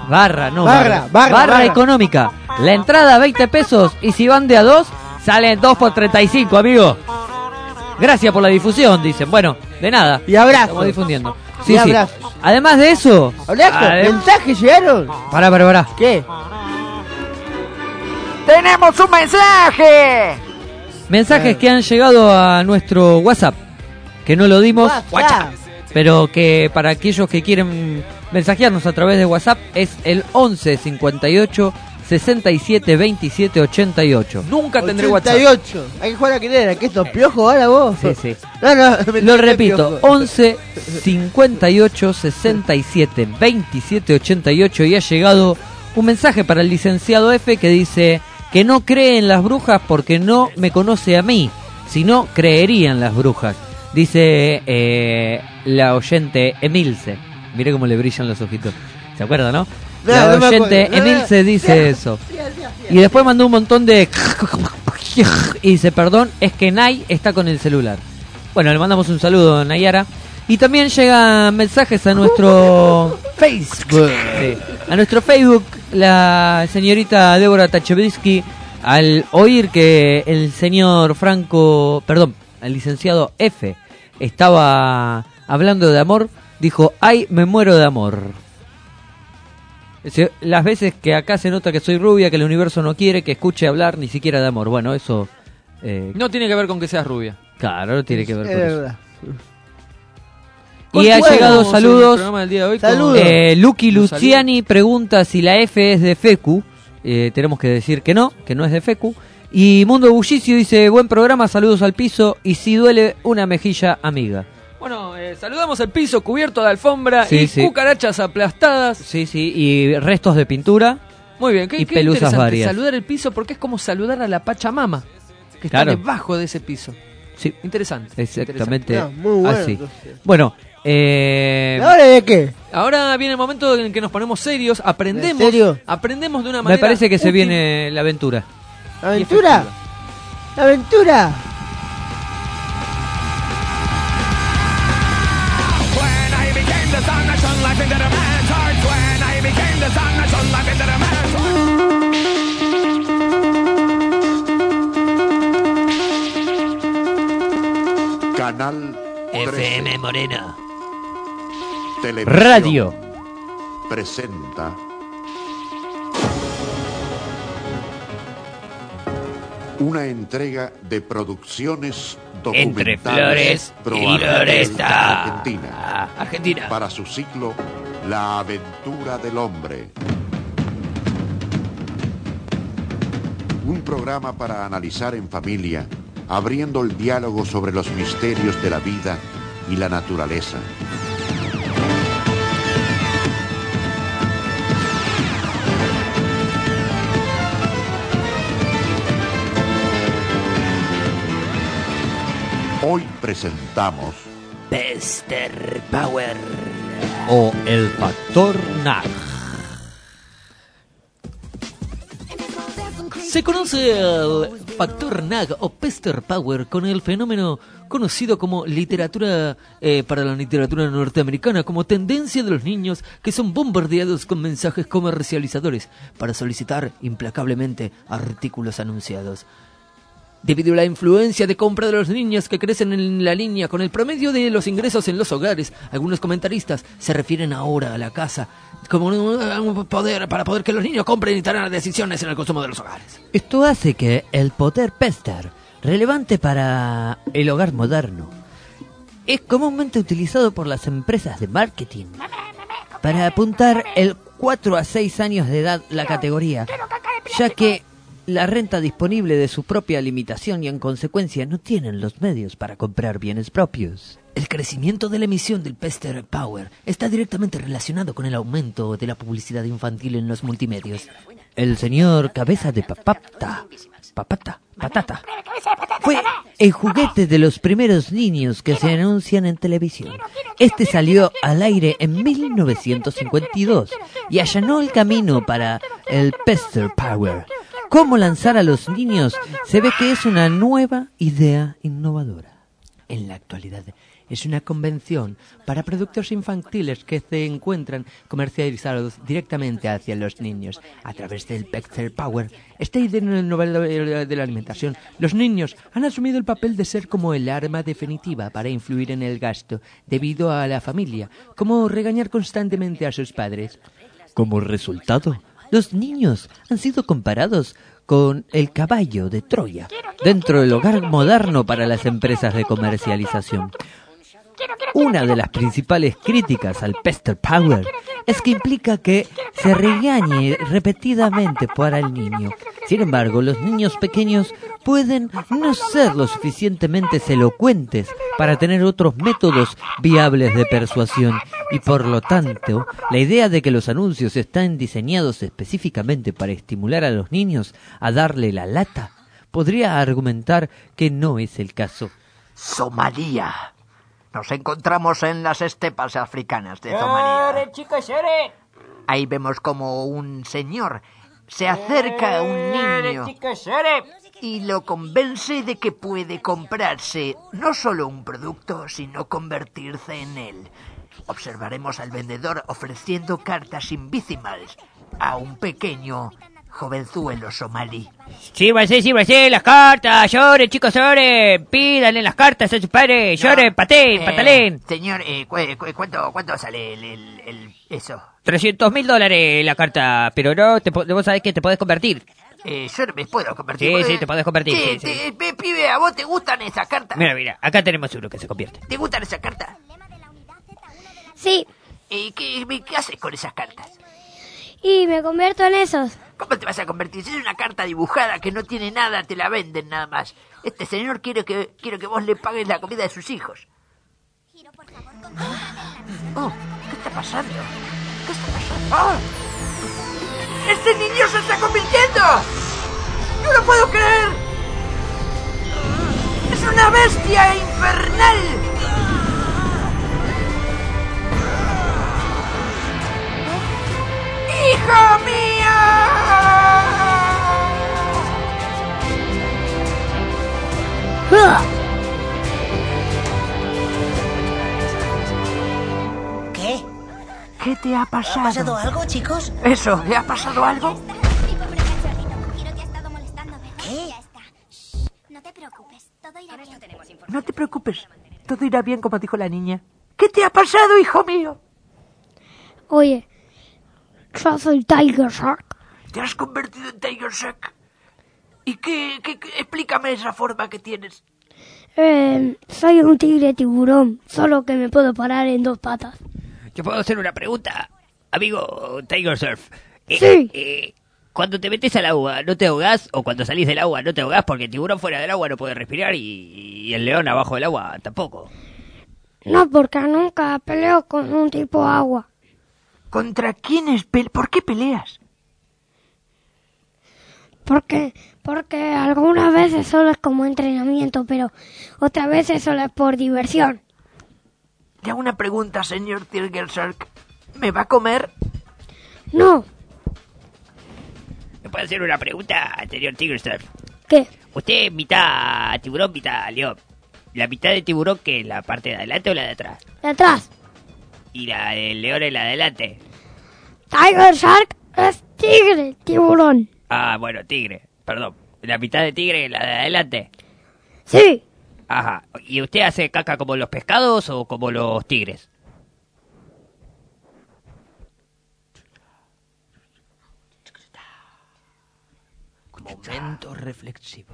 económica. La entrada 20 pesos y si van de a 2, salen 2 por 35, amigo. Gracias por la difusión, dicen. Bueno, de nada. Y abrazos. Estamos difundiendo. Y abrazos. Además de eso... ¿Mensajes llegaron? Pará. ¿Qué? ¡Tenemos un mensaje! Mensajes que han llegado a nuestro WhatsApp, que no lo dimos, pero que para aquellos que quieren mensajearnos a través de WhatsApp es el 11 58 67 27 88. Nunca tendré 88. Hay que jugar a querer, que estos piojos ahora vos. Sí. No, Lo repito, 11 58 67 27 88 y ha llegado un mensaje para el licenciado F que dice que no cree en las brujas porque no me conoce a mí, sino creería en las brujas. Dice la oyente Emilce. Mire cómo le brillan los ojitos. ¿Se acuerdan, no? La oyente Emilce dice eso. Y después mandó un montón de... Y dice, perdón, es que Nay está con el celular. Bueno, le mandamos un saludo a Nayara. Y también llegan mensajes a nuestro Facebook. Sí. A nuestro Facebook, la señorita Débora Tachevsky, al oír que el señor el licenciado F estaba hablando de amor, dijo, ay, me muero de amor. Las veces que acá se nota que soy rubia, que el universo no quiere que escuche hablar ni siquiera de amor. Bueno, eso... no tiene que ver con que seas rubia. Claro, no tiene que ver con eso. Verdad. Y ha llegado saludos. Saludos. Lucky Luciani pregunta si la F es de Fecu. Tenemos que decir que no es de Fecu. Y Mundo Bullicio dice, buen programa, saludos al piso. Y si duele una mejilla, amiga. Bueno, saludamos al piso cubierto de alfombra y cucarachas aplastadas. Sí, y restos de pintura. Muy bien, y pelusas varias. Saludar el piso porque es como saludar a la Pachamama, que está debajo de ese piso. Sí. Interesante. Exactamente. Interesante. Muy bueno, así. Entonces. Bueno, ¿ahora de qué? Ahora viene el momento en el que nos ponemos serios, aprendemos. ¿En serio? Aprendemos de una manera. Me parece que se útil. viene la aventura. ¿La aventura? ¡La aventura! Canal FM Moreno. Televisión Radio presenta una entrega de producciones Entre documentales Flores y Floresta. Argentina para su ciclo La Aventura del Hombre. Un programa para analizar en familia, abriendo el diálogo sobre los misterios de la vida y la naturaleza. Hoy presentamos Pester Power o el factor NAG. Se conoce el factor NAG o Pester Power con el fenómeno conocido como literatura para la literatura norteamericana como tendencia de los niños que son bombardeados con mensajes comercializadores para solicitar implacablemente artículos anunciados. Debido a la influencia de compra de los niños que crecen en la línea con el promedio de los ingresos en los hogares, algunos comentaristas se refieren ahora a la casa como un poder para poder que los niños compren y tomen decisiones en el consumo de los hogares. Esto hace que el poder Pester, relevante para el hogar moderno, es comúnmente utilizado por las empresas de marketing para apuntar el 4 a 6 años de edad la categoría, ya que la renta disponible de su propia limitación y en consecuencia no tienen los medios para comprar bienes propios. El crecimiento de la emisión del Pester Power está directamente relacionado con el aumento de la publicidad infantil en los multimedios. El señor Cabeza de Patata fue el juguete de los primeros niños que se anuncian en televisión. Este salió al aire en 1952 y allanó el camino para el Pester Power. Cómo lanzar a los niños se ve que es una nueva idea innovadora. En la actualidad es una convención para productos infantiles que se encuentran comercializados directamente hacia los niños a través del Pester Power. Esta idea innovadora de la alimentación, los niños han asumido el papel de ser como el arma definitiva para influir en el gasto debido a la familia, como regañar constantemente a sus padres. Como resultado, los niños han sido comparados con el caballo de Troya dentro del hogar moderno para las empresas de comercialización. Una de las principales críticas al Pester Power es que implica que se regañe repetidamente para el niño. Sin embargo, los niños pequeños pueden no ser lo suficientemente elocuentes para tener otros métodos viables de persuasión y por lo tanto, la idea de que los anuncios están diseñados específicamente para estimular a los niños a darle la lata, podría argumentar que no es el caso. Somalia. Nos encontramos en las estepas africanas de Somalia. Ahí vemos como un señor se acerca a un niño y lo convence de que puede comprarse no solo un producto, sino convertirse en él. Observaremos al vendedor ofreciendo cartas invícimas a un pequeño jovenzuelo somalí. Sí, va a ser las cartas, llore, chicos, llore, pídanle las cartas a sus padres, llore, patalén. Señor, ¿cuánto sale eso? $300,000 la carta, pero no, vos sabés que te podés convertir. Yo no me puedo convertir. Sí, te podés convertir. Sí. Pibe, ¿a vos te gustan esas cartas? Mira, acá tenemos uno que se convierte. ¿Te gustan esas cartas? Sí. ¿Y qué haces con esas cartas? Y me convierto en esos. ¿Cómo te vas a convertir? Si es una carta dibujada que no tiene nada, te la venden nada más. Este señor quiere que vos le pagues la comida de sus hijos. Oh, ¿qué está pasando? ¡Oh! ¡Este niño se está convirtiendo! ¡No lo puedo creer! ¡Es una bestia infernal! ¡Hija mía! ¿Qué? ¿Qué te ha pasado? ¿Ha pasado algo, chicos? ¿Eso? ¿Le ha pasado algo? ¿Qué? No te preocupes, todo irá bien. No te preocupes, todo irá bien, como dijo la niña. ¿Qué te ha pasado, hijo mío? Oye, yo soy Tiger Shark. ¿Te has convertido en Tiger Shark? ¿Y qué explícame esa forma que tienes? Soy un tigre tiburón, solo que me puedo parar en 2 patas. ¿Te puedo hacer una pregunta, amigo Tiger Surf? Sí. Cuando te metes al agua, ¿no te ahogás? O cuando salís del agua, ¿no te ahogás? Porque el tiburón fuera del agua no puede respirar y el león abajo del agua tampoco. No, porque nunca peleo con un tipo agua. ¿Contra quiénes? ¿Por qué peleas? Porque algunas veces solo es como entrenamiento, pero otras veces solo es por diversión. Le hago una pregunta, señor Tiger Shark. ¿Me va a comer? No. ¿Me puede hacer una pregunta, señor Tiger Surf? ¿Qué? Usted es mitad tiburón, mitad león. ¿La mitad de tiburón qué es? ¿La parte de adelante o la de atrás? De atrás. ¿Y la del león es la de adelante? Tiger Shark es tigre, tiburón. Ah, bueno, tigre, perdón. ¿La mitad de tigre es la de adelante? Sí. Ajá. ¿Y usted hace caca como los pescados o como los tigres? Momento reflexivo.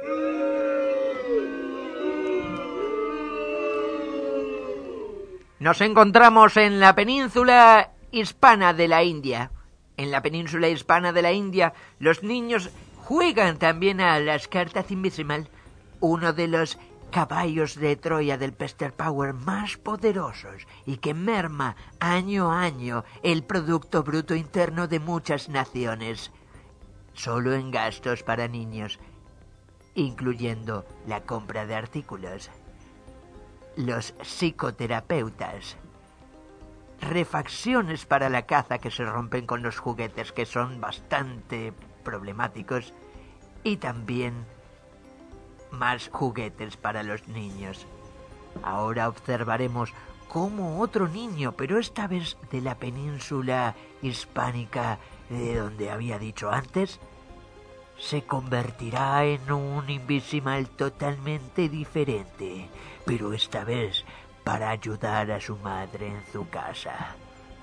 Nos encontramos en la península hispana de la India. En la península hispana de la India, los niños Juegan también a las cartas Invisimal, uno de los caballos de Troya del Pester Power más poderosos y que merma año a año el Producto Bruto Interno de muchas naciones, solo en gastos para niños, incluyendo la compra de artículos. Los psicoterapeutas, refacciones para la caza que se rompen con los juguetes que son bastante problemáticos y también más juguetes para los niños. Ahora observaremos cómo otro niño, pero esta vez de la península hispánica de donde había dicho antes, se convertirá en un Invisimal totalmente diferente, pero esta vez para ayudar a su madre en su casa.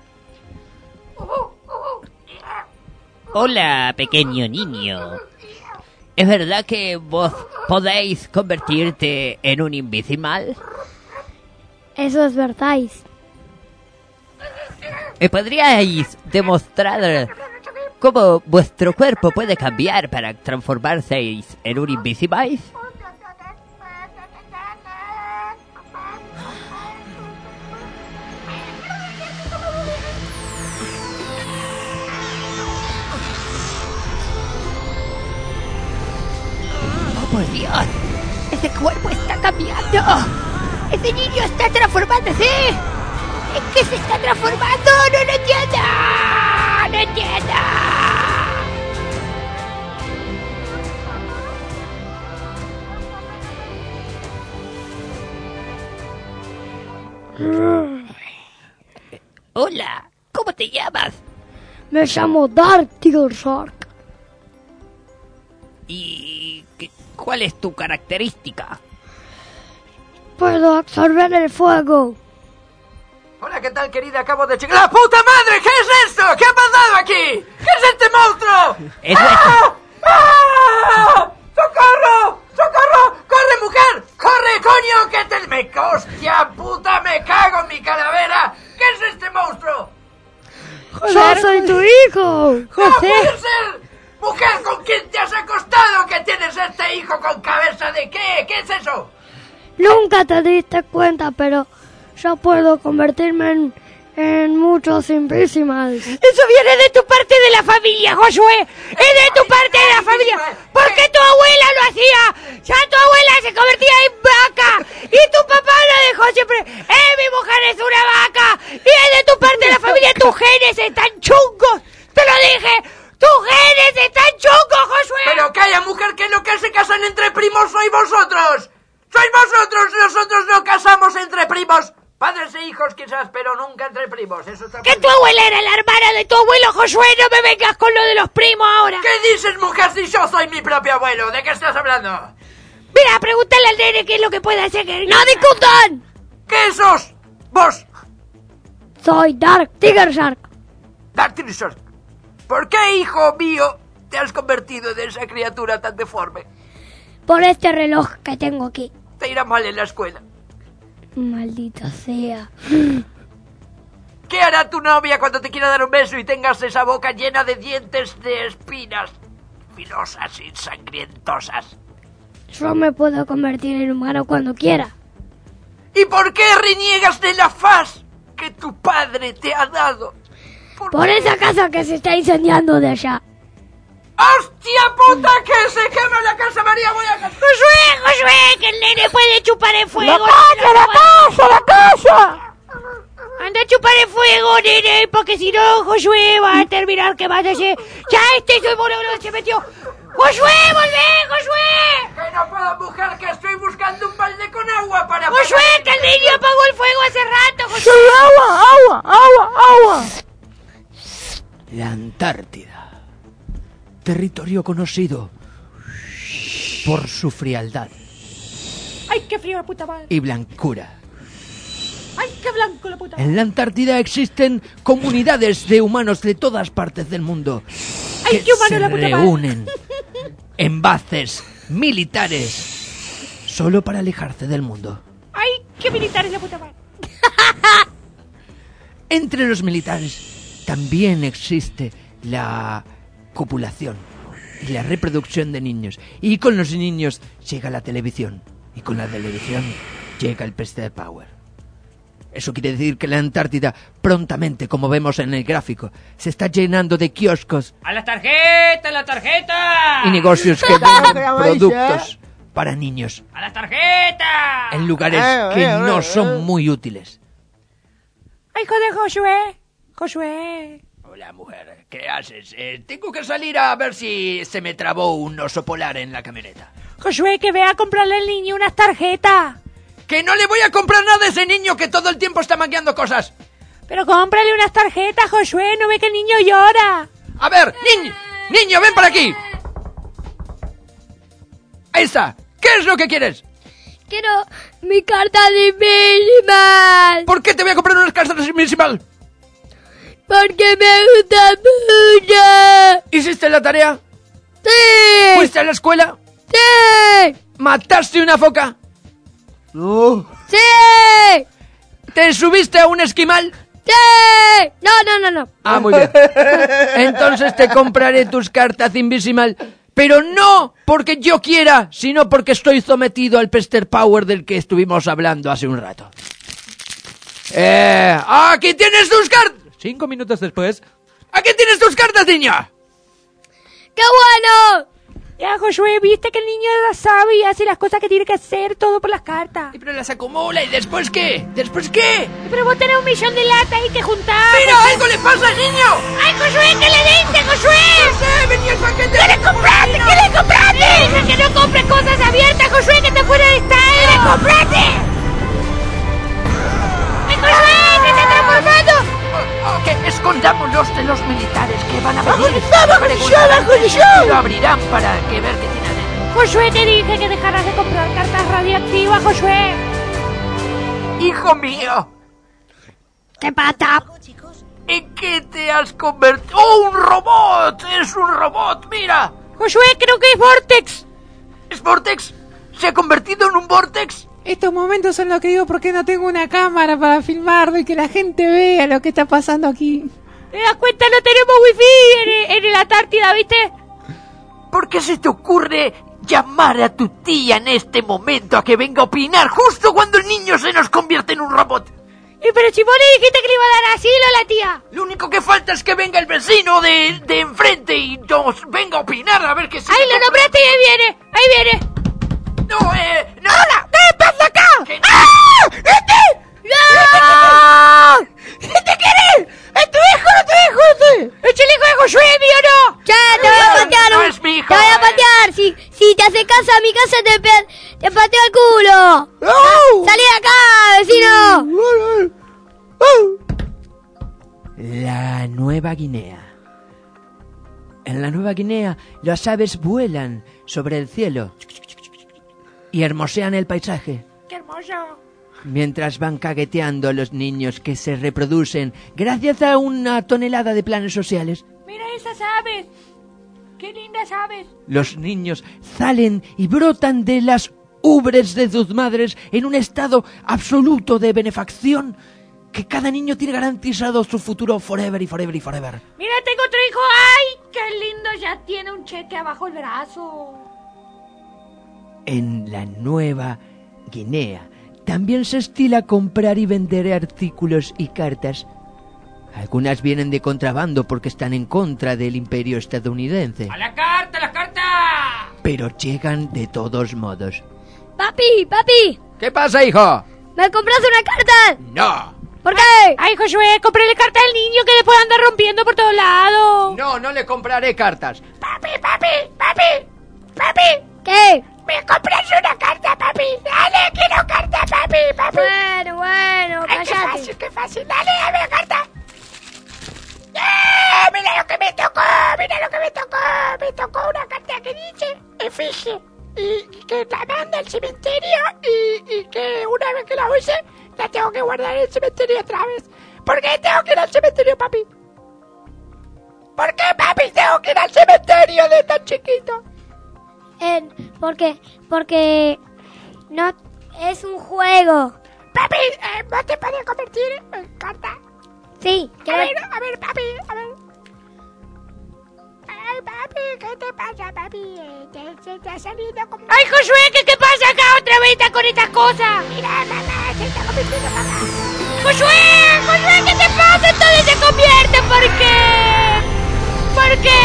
Hola, pequeño niño. ¿Es verdad que vos podéis convertirte en un Invisimal? Eso es verdad. ¿Podríais demostrar cómo vuestro cuerpo puede cambiar para transformarse en un Invisimal? ¡Por Dios! ¡Ese cuerpo está cambiando! ¡Ese niño está transformándose! ¿En qué se está transformando? ¡No lo entiendo! ¡No entiendo! Hola, ¿cómo te llamas? Me llamo Dark Tiger Shark. ¿Y cuál es tu característica? Puedo absorber el fuego. Hola, ¿qué tal, querida? Acabo de checar... ¡La puta madre! ¿Qué es esto? ¿Qué ha pasado aquí? ¿Qué es este monstruo? ¡Ah! ¡Ah! ¡Socorro! ¡Socorro! ¡Corre, mujer! ¡Corre, coño! ¡Que te... me... ¡Hostia puta! ¡Me cago en mi calavera! ¿Qué es este monstruo? ¡Yo soy tu hijo! ¡No puede ser! ¡Mujer, ¿con quién te has acostado? ¿Que tienes este hijo con cabeza de qué? ¿Qué es eso? Nunca te diste cuenta, pero yo puedo convertirme en muchos Invisimals. Eso viene de tu parte de la familia, Josué. Es de tu parte de la familia. ¿Por qué tu abuela lo hacía? Ya tu abuela se convertía en vaca. Y tu papá lo dejó siempre. Mi mujer es una vaca. Y es de tu parte de la familia. Tus genes están chungos. Te lo dije. ¡Tus genes están chungos, Josué! Pero calla, mujer, que lo que se casan entre primos sois vosotros. ¡Sois vosotros! Nosotros no casamos entre primos. Padres e hijos quizás, pero nunca entre primos. Eso está... ¡Que tu abuela era la hermana de tu abuelo, Josué! ¡No me vengas con lo de los primos ahora! ¿Qué dices, mujer, si yo soy mi propio abuelo? ¿De qué estás hablando? Mira, pregúntale al nene qué es lo que puede hacer. ¡No discutan! ¿Qué sos? ¿Vos? Soy Dark Tiger Shark. Dark Tiger Shark. ¿Por qué, hijo mío, te has convertido en esa criatura tan deforme? Por este reloj que tengo aquí. Te irá mal en la escuela. Maldita sea. ¿Qué hará tu novia cuando te quiera dar un beso y tengas esa boca llena de dientes de espinas filosas y sangrientosas? Yo me puedo convertir en humano cuando quiera. ¿Y por qué reniegas de la faz que tu padre te ha dado? Por esa casa que se está incendiando de allá. ¡Hostia puta! ¡Que se quema la casa, María! ¡Voy a... ¡Josué! ¡Que el nene puede chupar el fuego! ¡La casa! ¡Anda a chupar el fuego, nene! Porque si no, Josué va a terminar quemándose. ¡Ya soy boludo! ¡Se metió! ¡Josué, volvé, Josué! ¡Que no puedo, mujer! ¡Que estoy buscando un balde con agua para... ¡Josué, que el niño apagó el fuego hace rato, Josué! ¡Sí, agua! La Antártida. Territorio conocido por su frialdad. ¡Ay, qué frío la puta madre! Y blancura. ¡Ay, qué blanco la puta madre! En la Antártida existen comunidades de humanos de todas partes del mundo. ¡Ay, que qué humano se la puta madre! reúnen en bases militares solo para alejarse del mundo. ¡Ay, qué militares la puta madre! Entre los militares también existe la copulación. y la reproducción de niños. Y con los niños llega la televisión. Y con la televisión llega el Pester Power. Eso quiere decir que la Antártida prontamente, como vemos en el gráfico, se está llenando de kioscos ¡A la tarjeta, a la tarjeta! y negocios que venden productos para niños ¡A la tarjeta! en lugares que no son muy útiles. ¡Ay, joder, Josué! ¡Josué! Hola, mujer, ¿qué haces? Tengo que salir a ver si se me trabó un oso polar en la camioneta. Josué, que vea a comprarle al niño unas tarjetas. ¡Que no le voy a comprar nada a ese niño que todo el tiempo está mangueando cosas! Pero cómprale unas tarjetas, Josué, no ve que el niño llora. A ver, niño, ven para aquí. Ahí está. ¿Qué es lo que quieres? Quiero mi carta de Invisible. ¿Por qué te voy a comprar unas cartas de Invisible? Porque me gusta mucho. ¿Hiciste la tarea? Sí. ¿Fuiste a la escuela? Sí. ¿Mataste una foca? No. Sí. ¿Te subiste a un esquimal? Sí. No. Ah, muy bien. Entonces te compraré tus cartas Invisible. Pero no porque yo quiera, sino porque estoy sometido al Pester Power del que estuvimos hablando hace un rato. ¡Aquí tienes tus cartas! 5 minutos después. ¡Aquí tienes tus cartas, niña! ¡Qué bueno! Ya, Josué, viste que el niño ya sabe y hace las cosas que tiene que hacer, todo por las cartas. Pero las acumula, ¿y después qué? ¿Después qué? Pero vos tenés 1 millón de latas y que juntar. ¡Mira, algo le pasa al niño! ¡Ay, Josué, qué le diste, Josué! ¡No sé, venía el paquete! ¿Qué le compraste? ¿Qué le compraste? Deja que no compres cosas abiertas, Josué, que te fuera de estar. ¿Qué le compraste? ¡Ay, Josué, se está transformando! Que escondámoslos de los militares que van a venir. ¡Bajo Lo abrirán para que ver qué tiene adentro. Josué, te dije que dejaras de comprar cartas radioactivas, Josué. ¡Hijo mío! ¿Qué pasa? ¿En qué te has convertido? ¡Oh, un robot! ¡Es un robot! ¡Mira! Josué, creo que es Vortex. ¿Es Vortex? ¿Se ha convertido en un Vortex? Estos momentos son los que digo porque no tengo una cámara para filmarlo y que la gente vea lo que está pasando aquí. ¿Te das cuenta? No tenemos wifi en la Antártida, ¿viste? ¿Por qué se te ocurre llamar a tu tía en este momento a que venga a opinar justo cuando el niño se nos convierte en un robot? Pero si vos le dijiste que le iba a dar asilo a la tía. Lo único que falta es que venga el vecino de enfrente y nos venga a opinar a ver qué se... ¡Ahí lo nombraste y ahí viene! ¡Ahí viene! ¡No, no! ¡Hola! ¿Qué pasa acá? ¿Qué? ¡Ah! ¡No! ¿Este quién es? ¿Es tu hijo o no tu hijo ese? ¿Es el hijo de Josué, mío o no? Ya, te voy a patear. No es mi hijo. Te voy a patear. Si te acercas a mi casa te pateo el culo. ¡No! ¡Salí de acá, vecino! La Nueva Guinea. En la Nueva Guinea, las aves vuelan sobre el cielo y hermosean el paisaje. ¡Qué hermoso! Mientras van cagueteando los niños que se reproducen gracias a 1 tonelada de planes sociales. ¡Mira esas aves! ¡Qué lindas aves! Los niños salen y brotan de las ubres de sus madres en un estado absoluto de benefacción, que cada niño tiene garantizado su futuro forever y forever y forever. ¡Mira, tengo otro hijo! ¡Ay, qué lindo! Ya tiene un cheque abajo el brazo. En la Nueva Guinea también se estila comprar y vender artículos y cartas. Algunas vienen de contrabando porque están en contra del imperio estadounidense. ¡A la carta, a la carta! Pero llegan de todos modos. Papi. ¿Qué pasa, hijo? ¿Me compras una carta? No. ¿Por qué? ¡Ay, Josué, cómprale carta al niño que después anda rompiendo por todos lados! No le compraré cartas. ¡Papi! ¿Qué? ¿Me compras una carta, papi? ¡Dale, quiero carta, papi! Bueno, ¡Ay, cállate. qué fácil! ¡Dale, dame la carta! ¡Mira lo que me tocó! Me tocó una carta que dice efigie y que la manda al cementerio y que una vez que la use la tengo que guardar en el cementerio otra vez. ¿Por qué tengo que ir al cementerio, papi? ¿Por qué, papi, tengo que ir al cementerio de tan chiquito? Porque no es un juego. Papi, ¿vos te puedes convertir en carta? Sí. A ver, papi, a ver. Ay, papi, ¿qué te pasa, papi? está saliendo como... ¡Ay, Josué! ¿Qué pasa acá otra vez está con estas cosas? Mira, mamá, se está convirtiendo, mamá. ¡Josué! ¿Qué te pasa? Todo se convierte. ¿Por qué? ¿Por qué?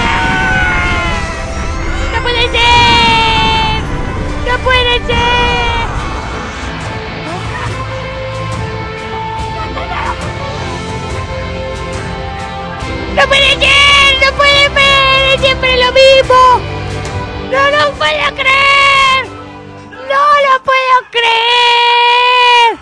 ¡No puede ser! ¡No puede ser! ¡No puede ser! ¡No puede ser! ¡Es siempre lo mismo! ¡No lo puedo creer! ¡No lo puedo creer!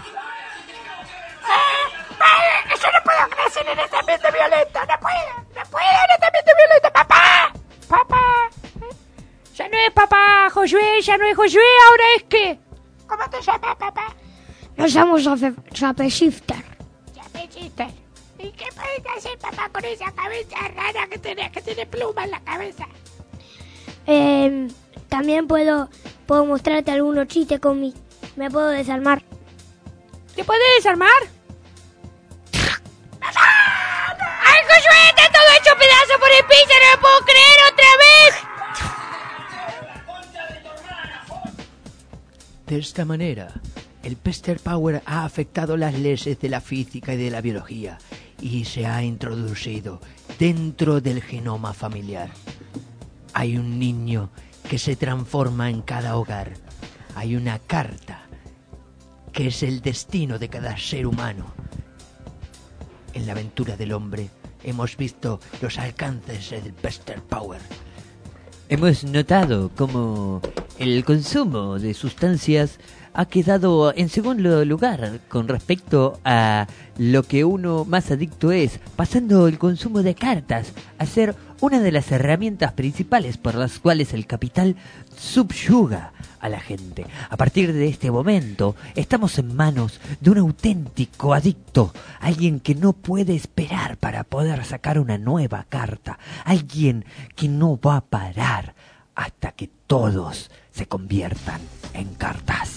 Yo no puedo crecer en este ambiente violento. No puedo en este ambiente violento. ¡Papá! Ya no es papá, Josué, ya no es Josué, ahora es que... ¿Cómo te llamas, papá? Nos llamo Shapeshifter. Shapeshifter. ¿Y qué puedes hacer, papá, con esa cabeza rara que tiene pluma en la cabeza? También puedo mostrarte algunos chistes con mi... Me puedo desarmar. ¿Te puedes desarmar? ¡Ay, Josué! ¡Está todo hecho pedazo por el piso! ¡No lo puedo creer otra vez! De esta manera, el Pester Power ha afectado las leyes de la física y de la biología y se ha introducido dentro del genoma familiar. Hay un niño que se transforma en cada hogar. Hay una carta que es el destino de cada ser humano. En la aventura del hombre hemos visto los alcances del Pester Power. Hemos notado cómo el consumo de sustancias ha quedado en segundo lugar con respecto a lo que uno más adicto es, pasando el consumo de cartas a ser una de las herramientas principales por las cuales el capital subyuga a la gente. A partir de este momento estamos en manos de un auténtico adicto, alguien que no puede esperar para poder sacar una nueva carta, alguien que no va a parar hasta que todos se conviertan en cartas.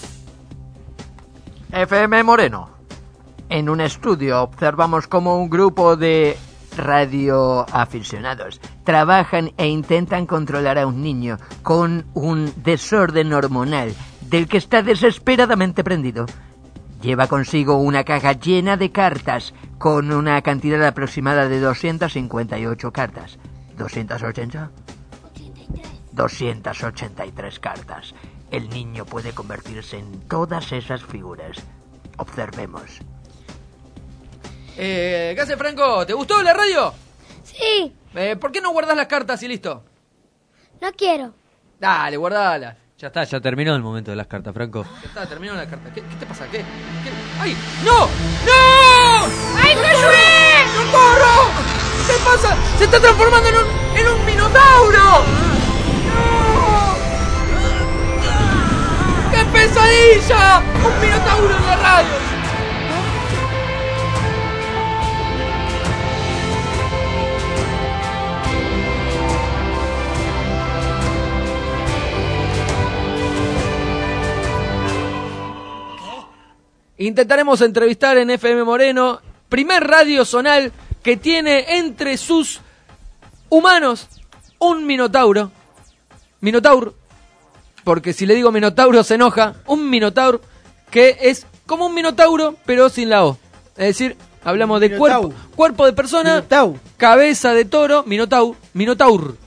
FM Moreno. En un estudio observamos cómo un grupo de radioaficionados trabajan e intentan controlar a un niño con un desorden hormonal del que está desesperadamente prendido. Lleva consigo una caja llena de cartas con una cantidad aproximada de 258 cartas. ¿280? 283 cartas. El niño puede convertirse en todas esas figuras. Observemos. ¿Qué hace, Franco? ¿Te gustó la radio? Sí. ¿Por qué no guardas las cartas y listo? No quiero. Dale, guardalas. Ya está, ya terminó el momento de las cartas, Franco. Ya está, terminó la carta. ¿Qué te pasa? ¿Qué? ¡Ay! ¡No! ¡No! ¡Ay, Josué! ¡No corro! ¿Qué pasa? ¡Se está transformando en un minotauro! ¡No! ¡Qué pesadilla! ¡Un minotauro en la radio! Intentaremos entrevistar en FM Moreno, primer radio zonal que tiene entre sus humanos un minotauro. Minotauro, porque si le digo minotauro se enoja. Un minotauro que es como un minotauro, pero sin la O. Es decir, hablamos de cuerpo de persona, cabeza de toro, minotaur. Minotaur.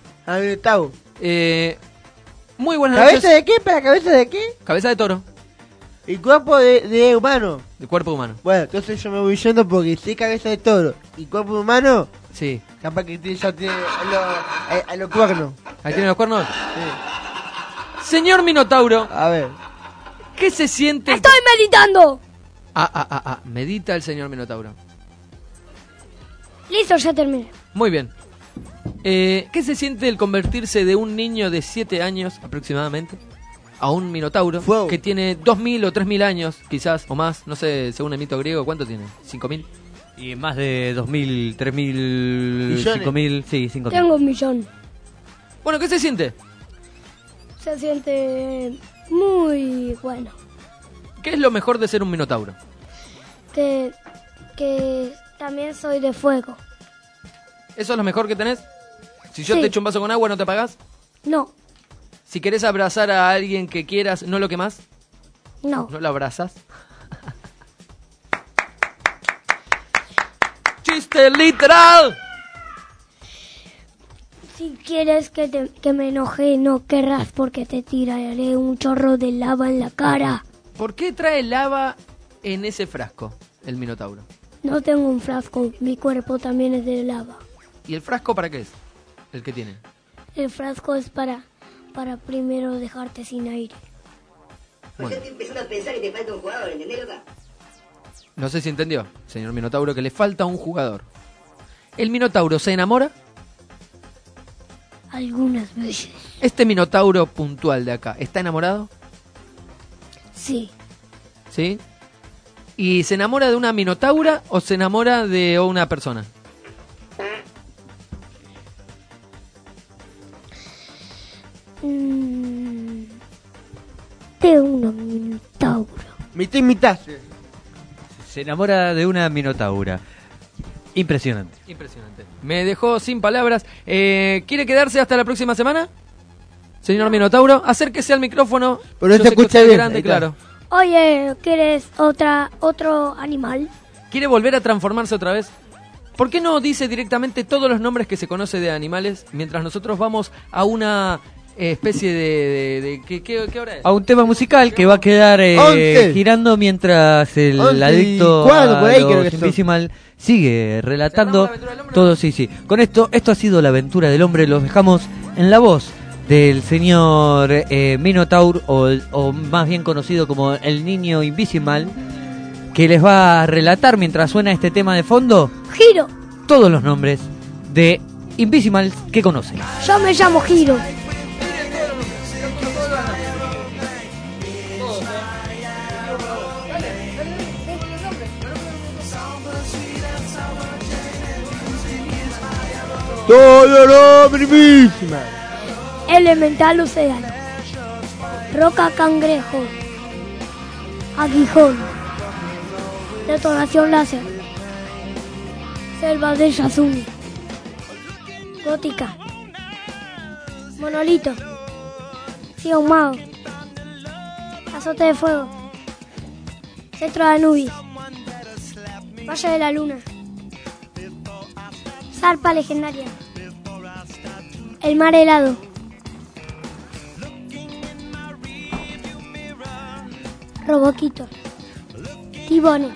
Muy buenas noches. ¿Cabeza de qué? ¿Para cabeza de qué? Cabeza de toro. ¿Y cuerpo de humano? De cuerpo humano. Bueno, entonces yo me voy yendo porque si cabeza de toro y cuerpo humano, sí, capaz que ya tiene a los cuernos. ¿Ahí tiene los cuernos? Sí. Señor Minotauro. A ver. ¿Qué se siente? ¡Estoy meditando! Medita el señor Minotauro. Listo, ya terminé. Muy bien. ¿Qué se siente el convertirse de un niño de 7 años aproximadamente a un minotauro que tiene 2.000 o 3.000 años, quizás, o más, no sé, según el mito griego, ¿cuánto tiene? ¿5.000? Y más de 2.000, 3.000, 5.000, sí, 5.000. Tengo 1.000.000. Bueno, ¿qué se siente? Se siente muy bueno. ¿Qué es lo mejor de ser un minotauro? Que también soy de fuego. ¿Eso es lo mejor que tenés? Si yo Sí. te echo un vaso con agua, ¿no te apagás? No. Si querés abrazar a alguien que quieras, ¿no lo quemás? No. ¿No lo abrazas? ¡Chiste literal! Si quieres que me enoje, no querrás porque te tiraré un chorro de lava en la cara. ¿Por qué trae lava en ese frasco, el Minotauro? No tengo un frasco, mi cuerpo también es de lava. ¿Y el frasco para qué es? El que tiene. El frasco es para primero dejarte sin aire. Bueno. Yo estoy empezando a pensar que te falta un jugador, ¿entendés, loca? No sé si entendió, señor Minotauro, que le falta un jugador. ¿El Minotauro se enamora? Algunas veces. Este Minotauro puntual de acá, ¿está enamorado? Sí. ¿Sí? ¿Y se enamora de una Minotaura o se enamora de una persona? De una Minotauro. Mitad. Se enamora de una Minotaura. Impresionante. Impresionante. Me dejó sin palabras. ¿Quiere quedarse hasta la próxima semana? Señor Minotauro, acérquese al micrófono. Pero Yo se sé que escucha usted es bien, grande, ahí está. claro. Oye, ¿quieres otro animal? ¿Quiere volver a transformarse otra vez? ¿Por qué no dice directamente todos los nombres que se conoce de animales mientras nosotros vamos a una especie de ¿qué hora es? A un tema musical que va a quedar 11. girando mientras el 11 y adicto cuatro, por ahí a creo los que son. Invisimal sigue relatando ¿Cerramos la aventura del hombre? todo. Sí. Con esto ha sido la aventura del hombre. Los dejamos en la voz del señor Minotaur, o más bien conocido como el niño Invisimal, que les va a relatar mientras suena este tema de fondo Giro. todos los nombres de Invisimals que conocen. Yo me llamo Giro. Todo lo mismo. Elemental océano. Roca cangrejo. Aguijón. Detonación láser. Selva de Yazumi. Gótica. Monolito. Sí ahumado. Azote de fuego. Centro de Anubis. Valle de la Luna. Zarpa legendaria. El mar helado. Roboquito. Tibones.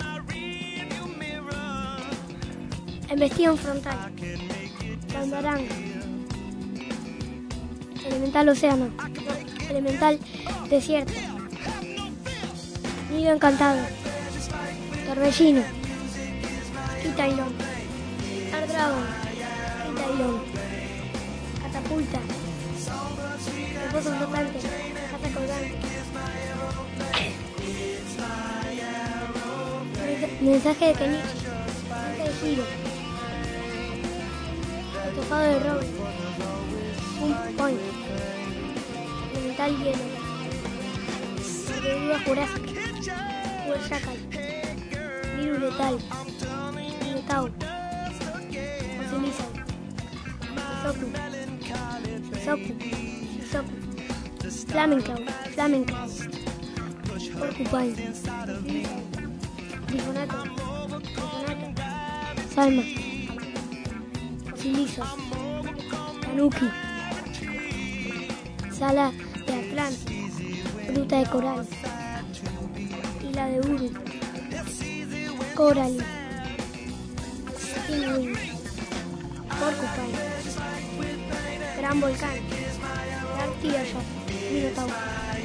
Embestión frontal. Bandarán. Elemental océano. Elemental desierto. Nido encantado. Torbellino. Quitailón. Star Dragon. Quitailón. Catapulta. Reposo flotante. Casa colgante. Mensaje de Kenichi. Mensaje de Giro. Estofado de roble. Un point. Elemental hielo. Mordedura jurásica. Uber Shackle. Virus letal. Minotauro. Fosilizan. Soku. Flamenco. Porcupine. Trifonato. Salma. Fosilizan. Tanuki. Sala de Atlantis. Fruta de coral. Isla de Uru. Coraline. Stingwing. Porcupine. Gran volcán. Artillaja. Minotauro.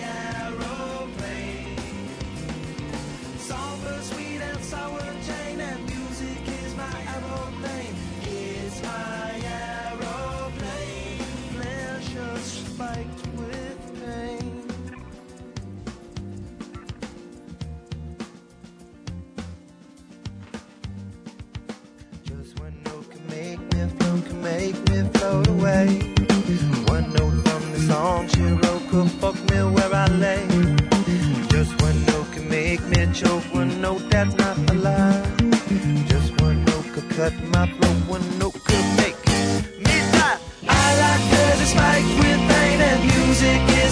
Make me float away. One note from the song she wrote could fuck me where I lay. Just one note can make me choke. One note that's not a lie. Just one note could cut my throat. One note could make me die. I like dirty spike with pain and music is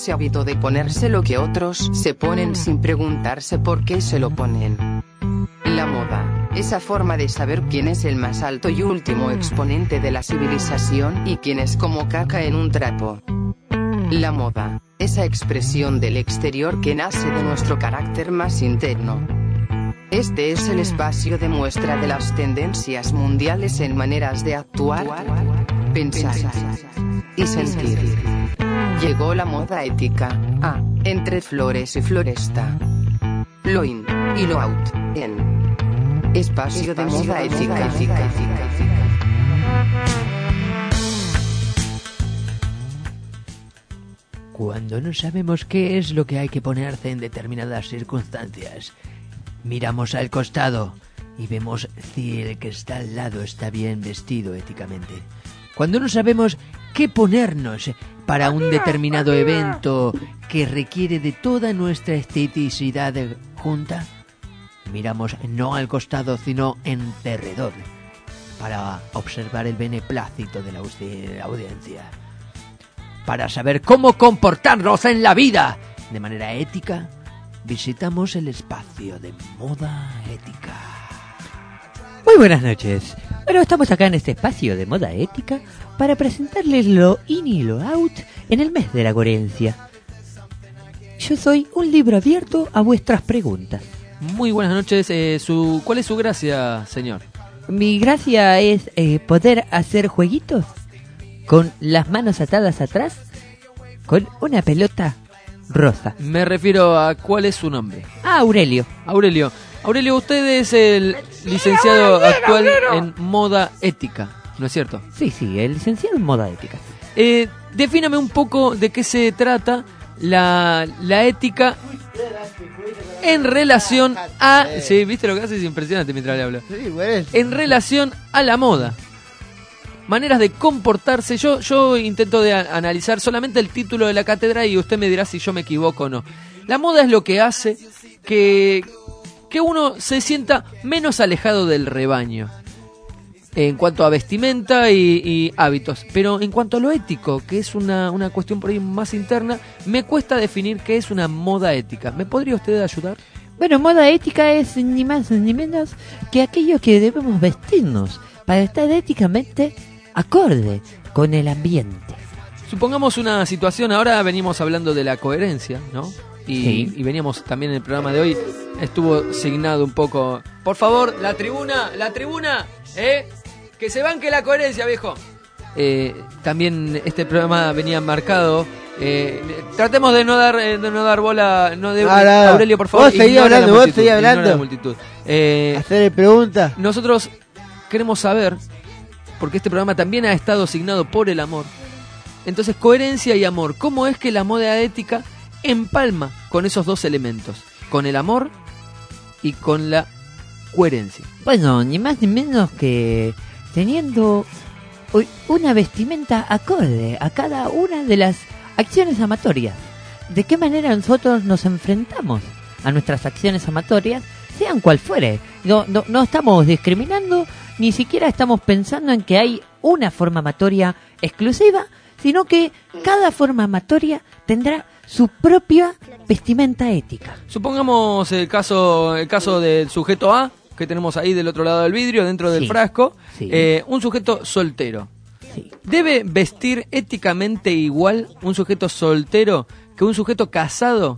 ese hábito de ponerse lo que otros se ponen sin preguntarse por qué se lo ponen. La moda, esa forma de saber quién es el más alto y último exponente de la civilización y quién es como caca en un trapo. La moda, esa expresión del exterior que nace de nuestro carácter más interno. Este es el espacio de muestra de las tendencias mundiales en maneras de actuar, pensar y sentir. Llegó la moda ética, entre flores y floresta. Lo in y lo out, en espacio de moda ética. Cuando no sabemos qué es lo que hay que ponerse en determinadas circunstancias, miramos al costado y vemos si el que está al lado está bien vestido éticamente. Cuando no sabemos qué ponernos para un determinado evento que requiere de toda nuestra esteticidad junta, miramos no al costado sino en derredor para observar el beneplácito de la audiencia. Para saber cómo comportarnos en la vida de manera ética, visitamos el espacio de moda ética. Muy buenas noches. Bueno, estamos acá en este espacio de moda ética para presentarles lo in y lo out en el mes de la coherencia. Yo soy un libro abierto a vuestras preguntas. Muy buenas noches. ¿Cuál es su gracia, señor? Mi gracia es poder hacer jueguitos con las manos atadas atrás con una pelota rosa. Me refiero a cuál es su nombre. Aurelio. Aurelio, usted es el licenciado actual en moda ética, ¿no es cierto? Sí, el licenciado en moda ética. Defíname un poco de qué se trata la ética en relación a... Sí, ¿viste lo que hace? Es impresionante mientras le hablo. Sí, bueno. En relación a la moda. Maneras de comportarse. Yo intento de analizar solamente el título de la cátedra y usted me dirá si yo me equivoco o no. La moda es lo que hace que uno se sienta menos alejado del rebaño en cuanto a vestimenta y hábitos. Pero en cuanto a lo ético, que es una cuestión por ahí más interna, me cuesta definir qué es una moda ética. ¿Me podría usted ayudar? Bueno, moda ética es ni más ni menos que aquello que debemos vestirnos para estar éticamente acorde con el ambiente. Supongamos una situación, ahora venimos hablando de la coherencia, ¿no? Y veníamos también en el programa de hoy, estuvo signado un poco... Por favor, la tribuna, que se banque la coherencia, viejo. También este programa venía marcado... tratemos de no dar bola, Aurelio, por favor. Vos seguí hablando. Hacerle preguntas. Nosotros queremos saber, porque este programa también ha estado signado por el amor. Entonces, coherencia y amor. ¿Cómo es que la moda ética empalma con esos dos elementos? Con el amor y con la coherencia. Bueno, ni más ni menos que teniendo una vestimenta acorde a cada una de las acciones amatorias. ¿De qué manera nosotros nos enfrentamos a nuestras acciones amatorias, sean cual fuere? No estamos discriminando, ni siquiera estamos pensando en que hay una forma amatoria exclusiva, sino que cada forma amatoria tendrá su propia vestimenta ética. Supongamos el caso del sujeto A, que tenemos ahí del otro lado del vidrio, dentro del frasco, un sujeto soltero. ¿Debe vestir éticamente igual un sujeto soltero que un sujeto casado?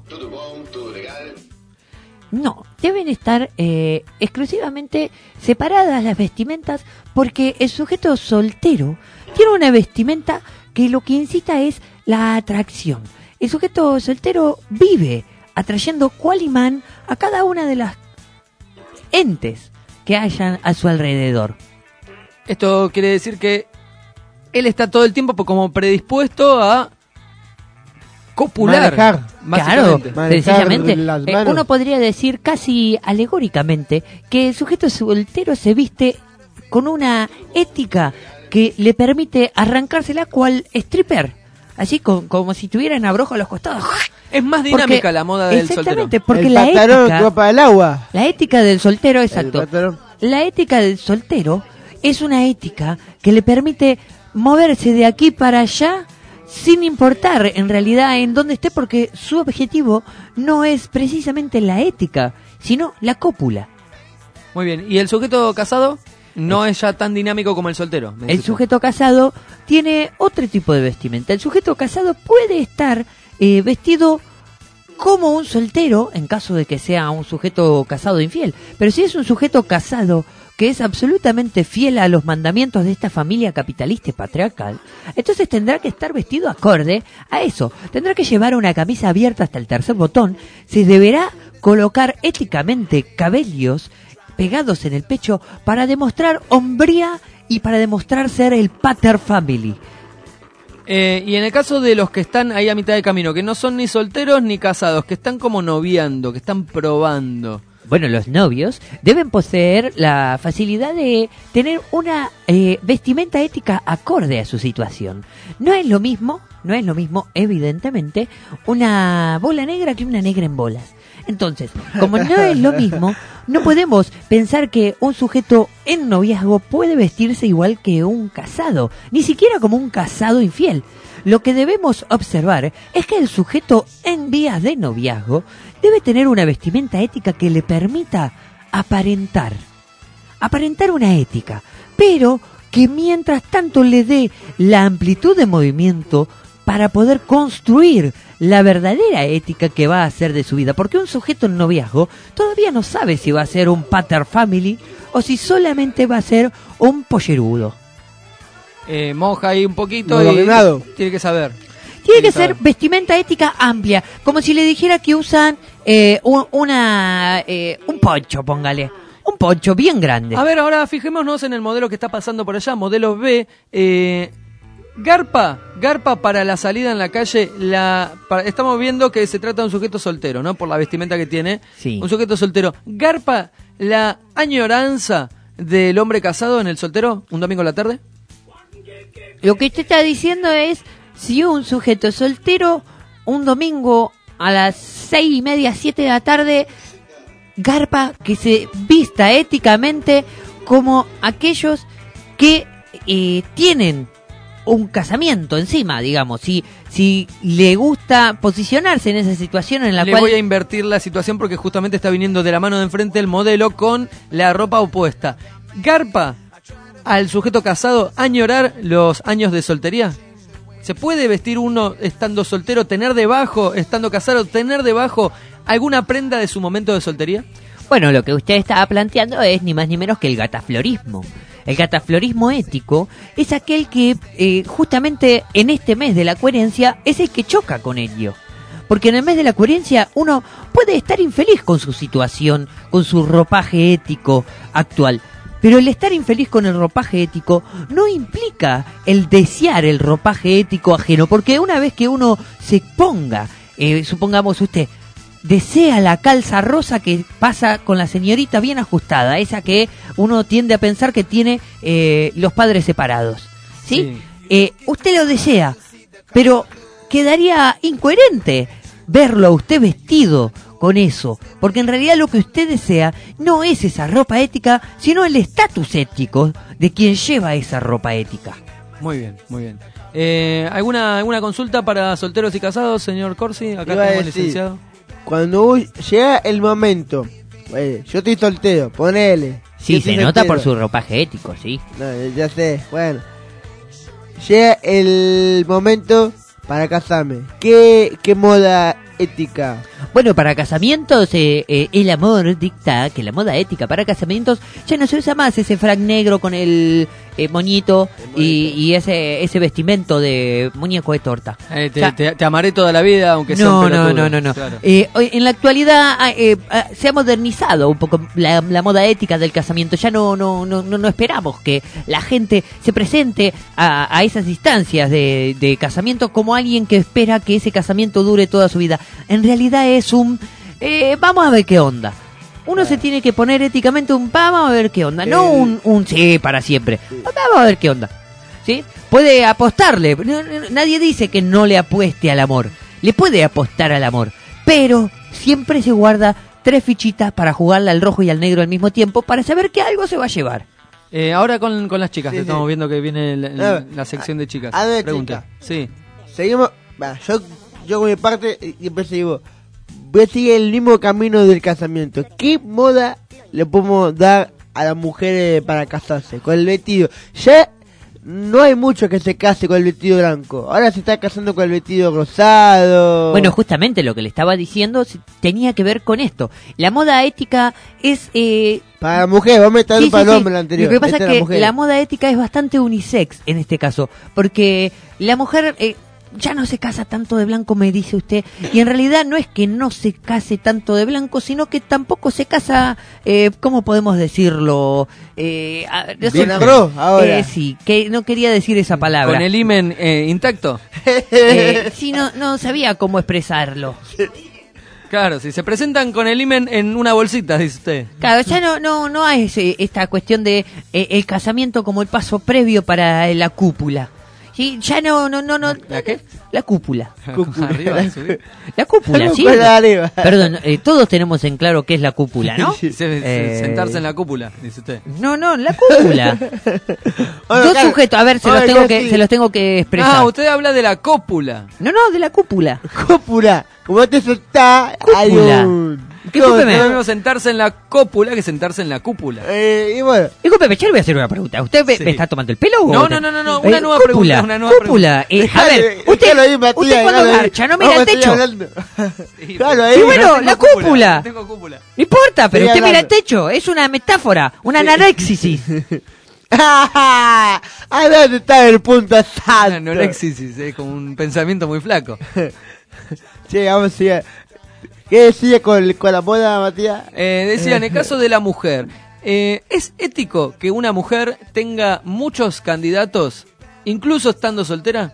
No, deben estar exclusivamente separadas las vestimentas, porque el sujeto soltero tiene una vestimenta que lo que incita es la atracción. El sujeto soltero vive atrayendo cual imán a cada una de las entes que hayan a su alrededor. Esto quiere decir que él está todo el tiempo como predispuesto a copular. Claro, sencillamente. Uno podría decir casi alegóricamente que el sujeto soltero se viste con una ética que le permite arrancársela cual stripper. Así como si tuvieran abrojo a los costados. Es más dinámica la moda del soltero. Exactamente, porque el la pantalón ética... para el agua. La ética del soltero, exacto. La ética del soltero es una ética que le permite moverse de aquí para allá sin importar en realidad en dónde esté, porque su objetivo no es precisamente la ética, sino la cópula. Muy bien, ¿y el sujeto casado? No es ya tan dinámico como el soltero. El sujeto casado tiene otro tipo de vestimenta. El sujeto casado puede estar vestido como un soltero, en caso de que sea un sujeto casado infiel. Pero si es un sujeto casado que es absolutamente fiel a los mandamientos de esta familia capitalista y patriarcal, entonces tendrá que estar vestido acorde a eso. Tendrá que llevar una camisa abierta hasta el tercer botón. Se deberá colocar éticamente cabellos pegados en el pecho para demostrar hombría y para demostrar ser el pater family. Y en el caso de los que están ahí a mitad de camino, que no son ni solteros ni casados, que están como noviando, que están probando. Bueno, los novios deben poseer la facilidad de tener una vestimenta ética acorde a su situación. No es lo mismo, evidentemente, una bola negra que una negra en bolas. Entonces, como no es lo mismo, no podemos pensar que un sujeto en noviazgo puede vestirse igual que un casado, ni siquiera como un casado infiel. Lo que debemos observar es que el sujeto en vías de noviazgo debe tener una vestimenta ética que le permita aparentar una ética, pero que mientras tanto le dé la amplitud de movimiento para poder construir la verdadera ética que va a hacer de su vida. Porque un sujeto en noviazgo todavía no sabe si va a ser un pater family o si solamente va a ser un pollerudo. Moja ahí un poquito No, y ganado. tiene que saber. Tiene que ser vestimenta ética amplia, como si le dijera que usan un poncho, póngale. Un poncho bien grande. A ver, ahora fijémonos en el modelo que está pasando por allá, modelo B. Garpa para la salida en la calle. Estamos viendo que se trata de un sujeto soltero, ¿no? Por la vestimenta que tiene. Sí. Un sujeto soltero. Garpa la añoranza del hombre casado en el soltero, un domingo a la tarde. Lo que usted está diciendo es, si un sujeto soltero, un domingo a las 6:30, 7 de la tarde, garpa que se vista éticamente como aquellos que tienen un casamiento encima, digamos. Si le gusta posicionarse en esa situación en la Le cual... voy a invertir la situación porque justamente está viniendo de la mano de enfrente el modelo con la ropa opuesta. Garpa al sujeto casado añorar los años de soltería. ¿Se puede vestir uno estando soltero, tener debajo, estando casado, tener debajo alguna prenda de su momento de soltería? Bueno, lo que usted estaba planteando es ni más ni menos que el gataflorismo. El gataflorismo ético es aquel que justamente en este mes de la coherencia es el que choca con ello. Porque en el mes de la coherencia uno puede estar infeliz con su situación, con su ropaje ético actual. Pero el estar infeliz con el ropaje ético no implica el desear el ropaje ético ajeno, porque una vez que uno se ponga, supongamos usted, desea la calza rosa que pasa con la señorita bien ajustada, esa que uno tiende a pensar que tiene los padres separados, ¿sí? Usted lo desea, pero quedaría incoherente verlo a usted vestido con eso, porque en realidad lo que usted desea no es esa ropa ética, sino el estatus ético de quien lleva esa ropa ética. Muy bien, muy bien. ¿Alguna consulta para solteros y casados, señor Corsi? Acá Iba a tenemos al decir, licenciado. Cuando llega el momento, yo estoy soltero, ponele. Sí, yo se estoy nota soltero. por su ropaje ético, sí. No, ya sé, bueno. Llega el momento para casarme. ¿Qué moda ética? Bueno, para casamientos el amor dicta que la moda ética para casamientos ya no se usa más ese frac negro con el moñito y ese vestimento de muñeco de torta. Te amaré toda la vida, aunque sea un pelotudo. No. Claro. En la actualidad se ha modernizado un poco la moda ética del casamiento. Ya no esperamos que la gente se presente a esas instancias de casamiento como alguien que espera que ese casamiento dure toda su vida. En realidad es vamos a ver qué onda. Uno se tiene que poner éticamente vamos a ver qué onda, no un sí para siempre. Vamos a ver qué onda. ¿Sí? Puede apostarle, nadie dice que no le apueste al amor. Le puede apostar al amor, pero siempre se guarda 3 fichitas para jugarle al rojo y al negro al mismo tiempo para saber que algo se va a llevar. Ahora con las chicas, Sí, estamos sí. viendo que viene la sección de chicas. A ver, Pregunta. chica. Sí. seguimos. Yo con mi parte siempre digo, voy a seguir el mismo camino del casamiento. ¿Qué moda le podemos dar a las mujeres para casarse? Con el vestido. Ya no hay mucho que se case con el vestido blanco. Ahora se está casando con el vestido rosado. Bueno, justamente lo que le estaba diciendo tenía que ver con esto. La moda ética es... para la mujer, vamos a estar para el hombre la anterior. Lo que pasa es que la moda ética es bastante unisex en este caso, porque la mujer ya no se casa tanto de blanco, me dice usted, y en realidad no es que no se case tanto de blanco, sino que tampoco se casa, ¿cómo podemos decirlo? Vinagro, ahora. Sí, que no quería decir esa palabra. ¿Con el himen intacto? Sí, no sabía cómo expresarlo. Claro, si se presentan con el himen en una bolsita, dice usted. Claro, ya no hay esta cuestión de el casamiento como el paso previo para la cúpula. Sí, ya no. ¿La qué? La cúpula. Arriba, subir. La cúpula, sí. Perdón, todos tenemos en claro qué es la cúpula, ¿no? Sentarse en la cúpula, dice usted. No, la cúpula. Dos sujetos, a ver, se los tengo que expresar. Ah, usted habla de la cópula. No, de la cúpula. Cópula. Como te sentás, hay un... Discúlpeme. Es lo mismo sentarse en la cópula que sentarse en la cúpula. Y bueno. Discúlpeme, yo le voy a hacer una pregunta. ¿Usted me está tomando el pelo? No. Una nueva pregunta. Cúpula. A ver, usted cuando marcha no mira el techo. Sí, bueno, la cúpula. Tengo cúpula. No importa, pero usted mira el techo. Es una metáfora, una anorexis. ¿A dónde está el punto exacto? Una anorexis, es como un pensamiento muy flaco. Sí, vamos a ir. ¿Qué decía con la moda, Matías? Decía, en el caso de la mujer, ¿es ético que una mujer tenga muchos candidatos, incluso estando soltera?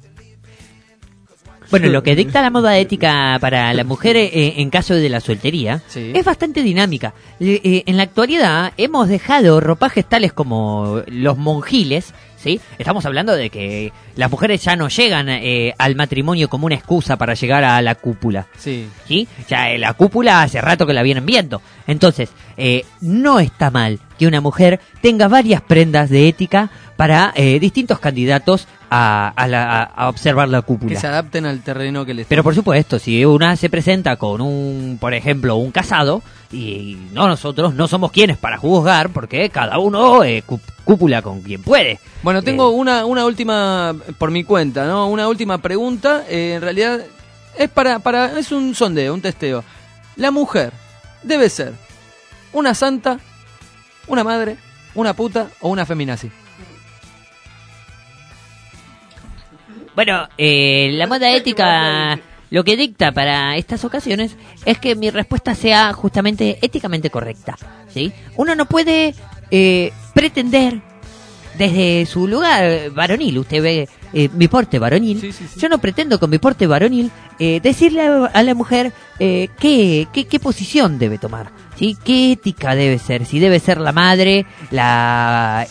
Bueno, lo que dicta la moda ética para la mujer en caso de la soltería es bastante dinámica. En la actualidad hemos dejado ropajes tales como los monjiles, ¿sí? Estamos hablando de que las mujeres ya no llegan al matrimonio como una excusa para llegar a la cúpula. Sí. Ya la cúpula hace rato que la vienen viendo. Entonces, no está mal que una mujer tenga varias prendas de ética para distintos candidatos a observar la cúpula. Que se adapten al terreno que les toca. Pero por supuesto, si una se presenta con por ejemplo, un casado, y nosotros no somos quienes para juzgar, porque cada uno cúpula con quien puede. Bueno, tengo una última, por mi cuenta, ¿no? Una última pregunta, en realidad es un sondeo, un testeo. La mujer debe ser una santa, una madre, una puta o una feminazi. Bueno, la moda ética lo que dicta para estas ocasiones es que mi respuesta sea justamente éticamente correcta, ¿sí? Uno no puede pretender desde su lugar varonil, usted ve mi porte varonil, sí. Yo no pretendo con mi porte varonil decirle a la mujer qué posición debe tomar, ¿sí? ¿Qué ética debe ser? Si debe ser la madre, la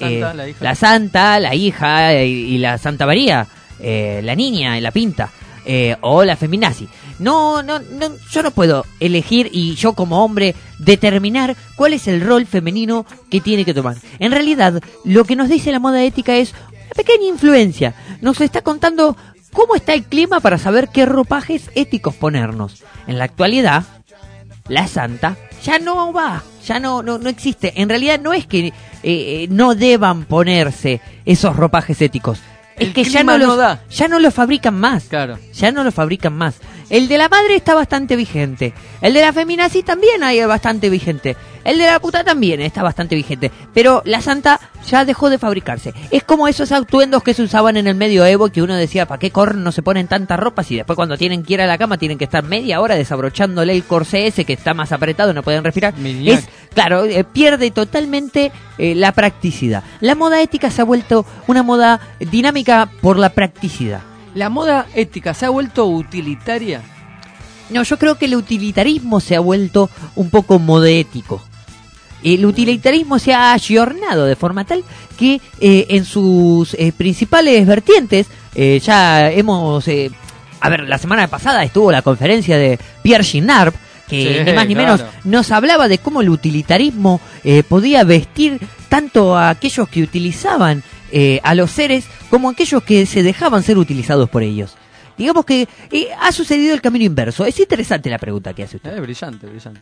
santa, la hija y la Santa María, la niña y la pinta, o la feminazi. No, yo no puedo elegir y yo como hombre determinar cuál es el rol femenino que tiene que tomar. En realidad, lo que nos dice la moda ética es una pequeña influencia. Nos está contando cómo está el clima para saber qué ropajes éticos ponernos. En la actualidad, la santa ya no va, ya no existe. En realidad no es que no deban ponerse esos ropajes éticos. Es que ya no lo fabrican más. Claro. Ya no lo fabrican más. El de la madre está bastante vigente. El de la feminazi también hay bastante vigente. El de la puta también está bastante vigente. Pero la santa ya dejó de fabricarse. Es como esos atuendos que se usaban en el medioevo, que uno decía, ¿para qué corno se ponen tantas ropas? Y después cuando tienen que ir a la cama tienen que estar media hora desabrochándole el corsé ese que está más apretado, no pueden respirar. Claro, pierde totalmente la practicidad. La moda ética se ha vuelto una moda dinámica por la practicidad. ¿La moda ética se ha vuelto utilitaria? No, yo creo que el utilitarismo se ha vuelto un poco modeético. El utilitarismo se ha ayornado de forma tal que en sus principales vertientes ya hemos... la semana pasada estuvo la conferencia de Pierre Ginard, que ni más ni menos nos hablaba de cómo el utilitarismo podía vestir tanto a aquellos que utilizaban a los seres como a aquellos que se dejaban ser utilizados por ellos. Digamos que ha sucedido el camino inverso. Es interesante la pregunta que hace usted. Brillante.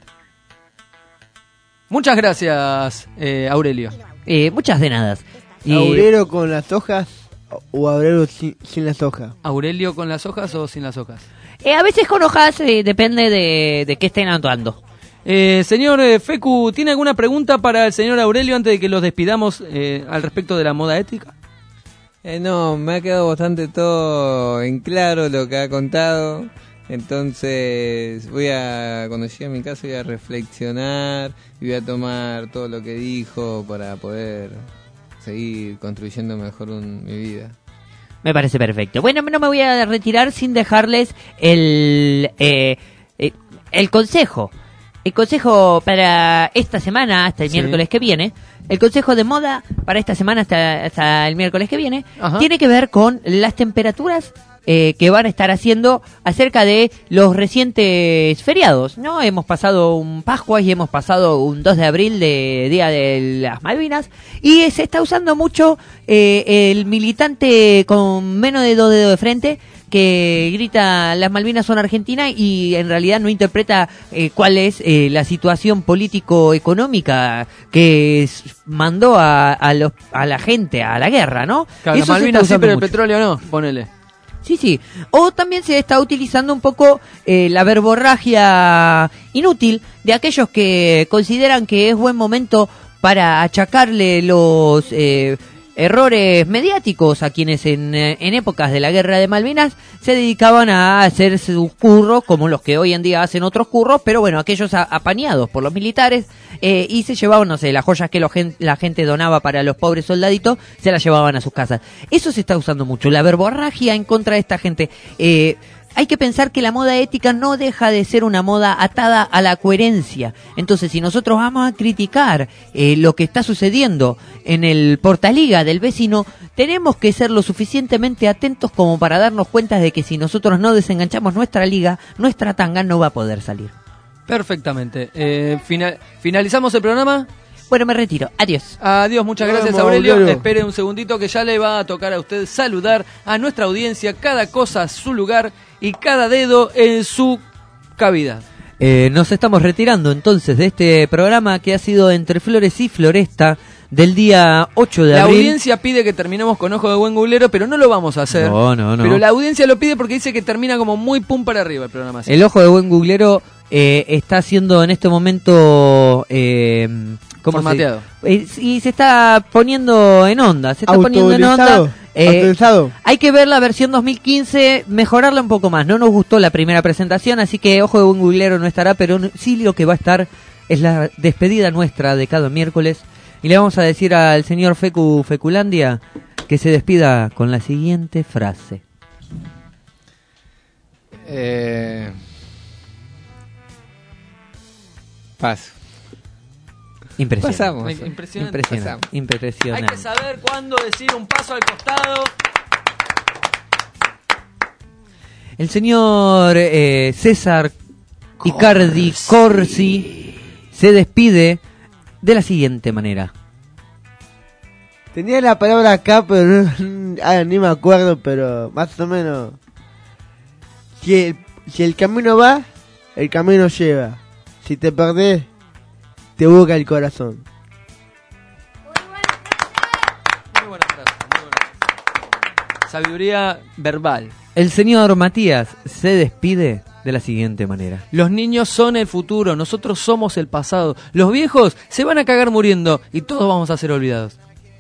Muchas gracias, Aurelio. Muchas de nada. ¿Aurelio con las hojas o Aurelio sin las hojas? ¿Aurelio con las hojas o sin las hojas? A veces con hojas, depende de qué estén actuando. Señor Fecu, ¿tiene alguna pregunta para el señor Aurelio antes de que los despidamos al respecto de la moda ética? No, me ha quedado bastante todo en claro lo que ha contado. Entonces cuando llegue a mi casa voy a reflexionar y voy a tomar todo lo que dijo para poder seguir construyendo mejor mi vida. Me parece perfecto. Bueno, no me voy a retirar sin dejarles el consejo. El consejo para esta semana, hasta el miércoles que viene, el consejo de moda para esta semana hasta el miércoles que viene, tiene que ver con las temperaturas que van a estar haciendo acerca de los recientes feriados, ¿no? Hemos pasado un Pascua y hemos pasado un 2 de abril de Día de las Malvinas, y se está usando mucho el militante con menos de 2 dedos de frente que grita las Malvinas son Argentina y en realidad no interpreta cuál es la situación político-económica que mandó a la gente a la guerra, ¿no? Claro, las Malvinas sí, pero el petróleo no, ponele. Sí. O también se está utilizando un poco la verborragia inútil de aquellos que consideran que es buen momento para achacarle los errores mediáticos a quienes en épocas de la guerra de Malvinas se dedicaban a hacer sus curros, como los que hoy en día hacen otros curros, pero bueno, aquellos apañados por los militares, y se llevaban, no sé, las joyas que la gente donaba para los pobres soldaditos, se las llevaban a sus casas. Eso se está usando mucho, la verborragia en contra de esta gente. Hay que pensar que la moda ética no deja de ser una moda atada a la coherencia. Entonces, si nosotros vamos a criticar lo que está sucediendo en el portaliga del vecino, tenemos que ser lo suficientemente atentos como para darnos cuenta de que si nosotros no desenganchamos nuestra liga, nuestra tanga no va a poder salir. Perfectamente. ¿Finalizamos el programa? Bueno, me retiro. Adiós. Adiós, muchas gracias, Aurelio. Espere un segundito que ya le va a tocar a usted saludar a nuestra audiencia, cada cosa a su lugar y cada dedo en su cavidad. Nos estamos retirando entonces de este programa que ha sido Entre Flores y Floresta del día 8 de abril. La audiencia pide que terminemos con Ojo de Buen Googlero, pero no lo vamos a hacer. No. Pero la audiencia lo pide porque dice que termina como muy pum para arriba el programa. El Ojo de Buen Googlero está siendo en este momento formateado. Y se está poniendo en onda. Se está poniendo en onda. Hay que ver la versión 2015, mejorarla un poco más. No nos gustó la primera presentación, así que Ojo de Buen Googlero no estará, pero sí lo que va a estar es la despedida nuestra de cada miércoles. Y le vamos a decir al señor Feculandia que se despida con la siguiente frase. Paso. Impresionante. Pasamos. Impresionante. Hay que saber cuándo decir un paso al costado. El señor César Icardi Corsi se despide de la siguiente manera. Tenía la palabra acá, pero ni me acuerdo, pero más o menos. Si el camino va, el camino lleva. Si te perdés, te busca el corazón. Muy buena frase. Sabiduría verbal. El señor Matías se despide de la siguiente manera. Los niños son el futuro, nosotros somos el pasado. Los viejos se van a cagar muriendo y todos vamos a ser olvidados.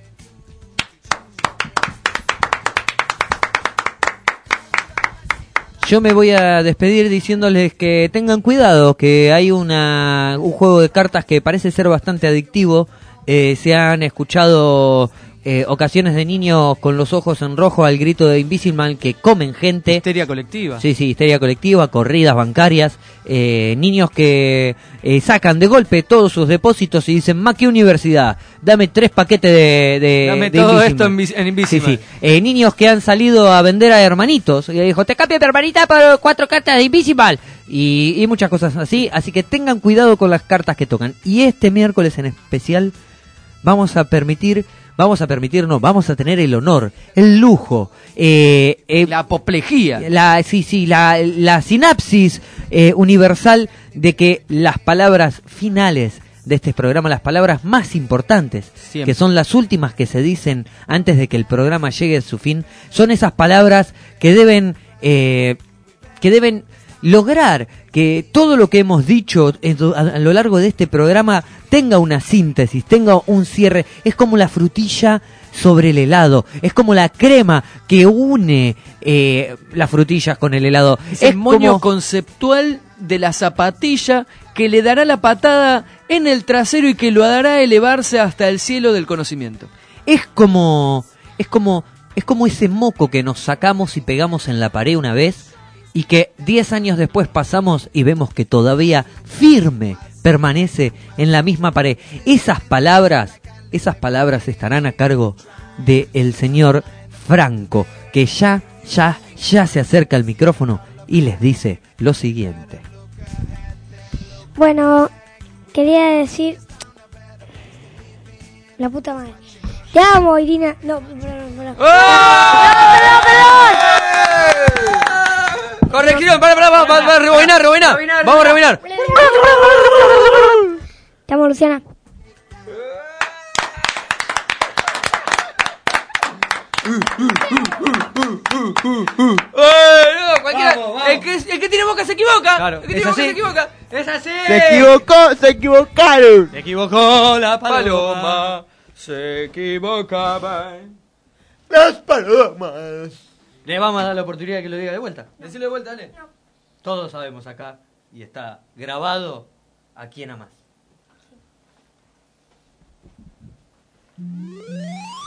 Yo me voy a despedir diciéndoles que tengan cuidado, que hay un juego de cartas que parece ser bastante adictivo. Se han escuchado ocasiones de niños con los ojos en rojo al grito de Invisible que comen gente. Histeria colectiva. Sí, histeria colectiva, corridas bancarias, niños que sacan de golpe todos sus depósitos y dicen, ¿ma qué universidad? Dame 3 paquetes de Dame de todo Invisible. esto en Invisible. Sí. Niños que han salido a vender a hermanitos y dijo, te cambio mi hermanita por 4 cartas de Invisible. Y muchas cosas así que tengan cuidado con las cartas que tocan. Y este miércoles en especial vamos a permitir vamos a permitirnos, vamos a tener el honor, el lujo, la apoplejía, la sinapsis universal de que las palabras finales de este programa, las palabras más importantes, siempre, que son las últimas que se dicen antes de que el programa llegue a su fin, son esas palabras que deben lograr que todo lo que hemos dicho a lo largo de este programa tenga una síntesis, tenga un cierre. Es como la frutilla sobre el helado, es como la crema que une las frutillas con el helado. Es el moño conceptual de la zapatilla que le dará la patada en el trasero y que lo hará elevarse hasta el cielo del conocimiento. Es como ese moco que nos sacamos y pegamos en la pared una vez y que 10 años después pasamos y vemos que todavía firme permanece en la misma pared. Esas palabras estarán a cargo del señor Franco, que ya se acerca al micrófono y les dice lo siguiente. Bueno, quería decir... La puta madre. Te amo, Irina. No, perdón. Corrección, para, rebobinar. Vamos a rebobinar. Te amo, Luciana. El que tiene boca se equivoca. Claro, el que tiene boca se equivoca. Es así. Se equivocaron. Se equivocó la paloma. Se equivocaba. Las palomas. Le vamos a dar la oportunidad de que lo diga de vuelta. Decilo de vuelta, dale. No. Todos sabemos acá y está grabado aquí en Amás.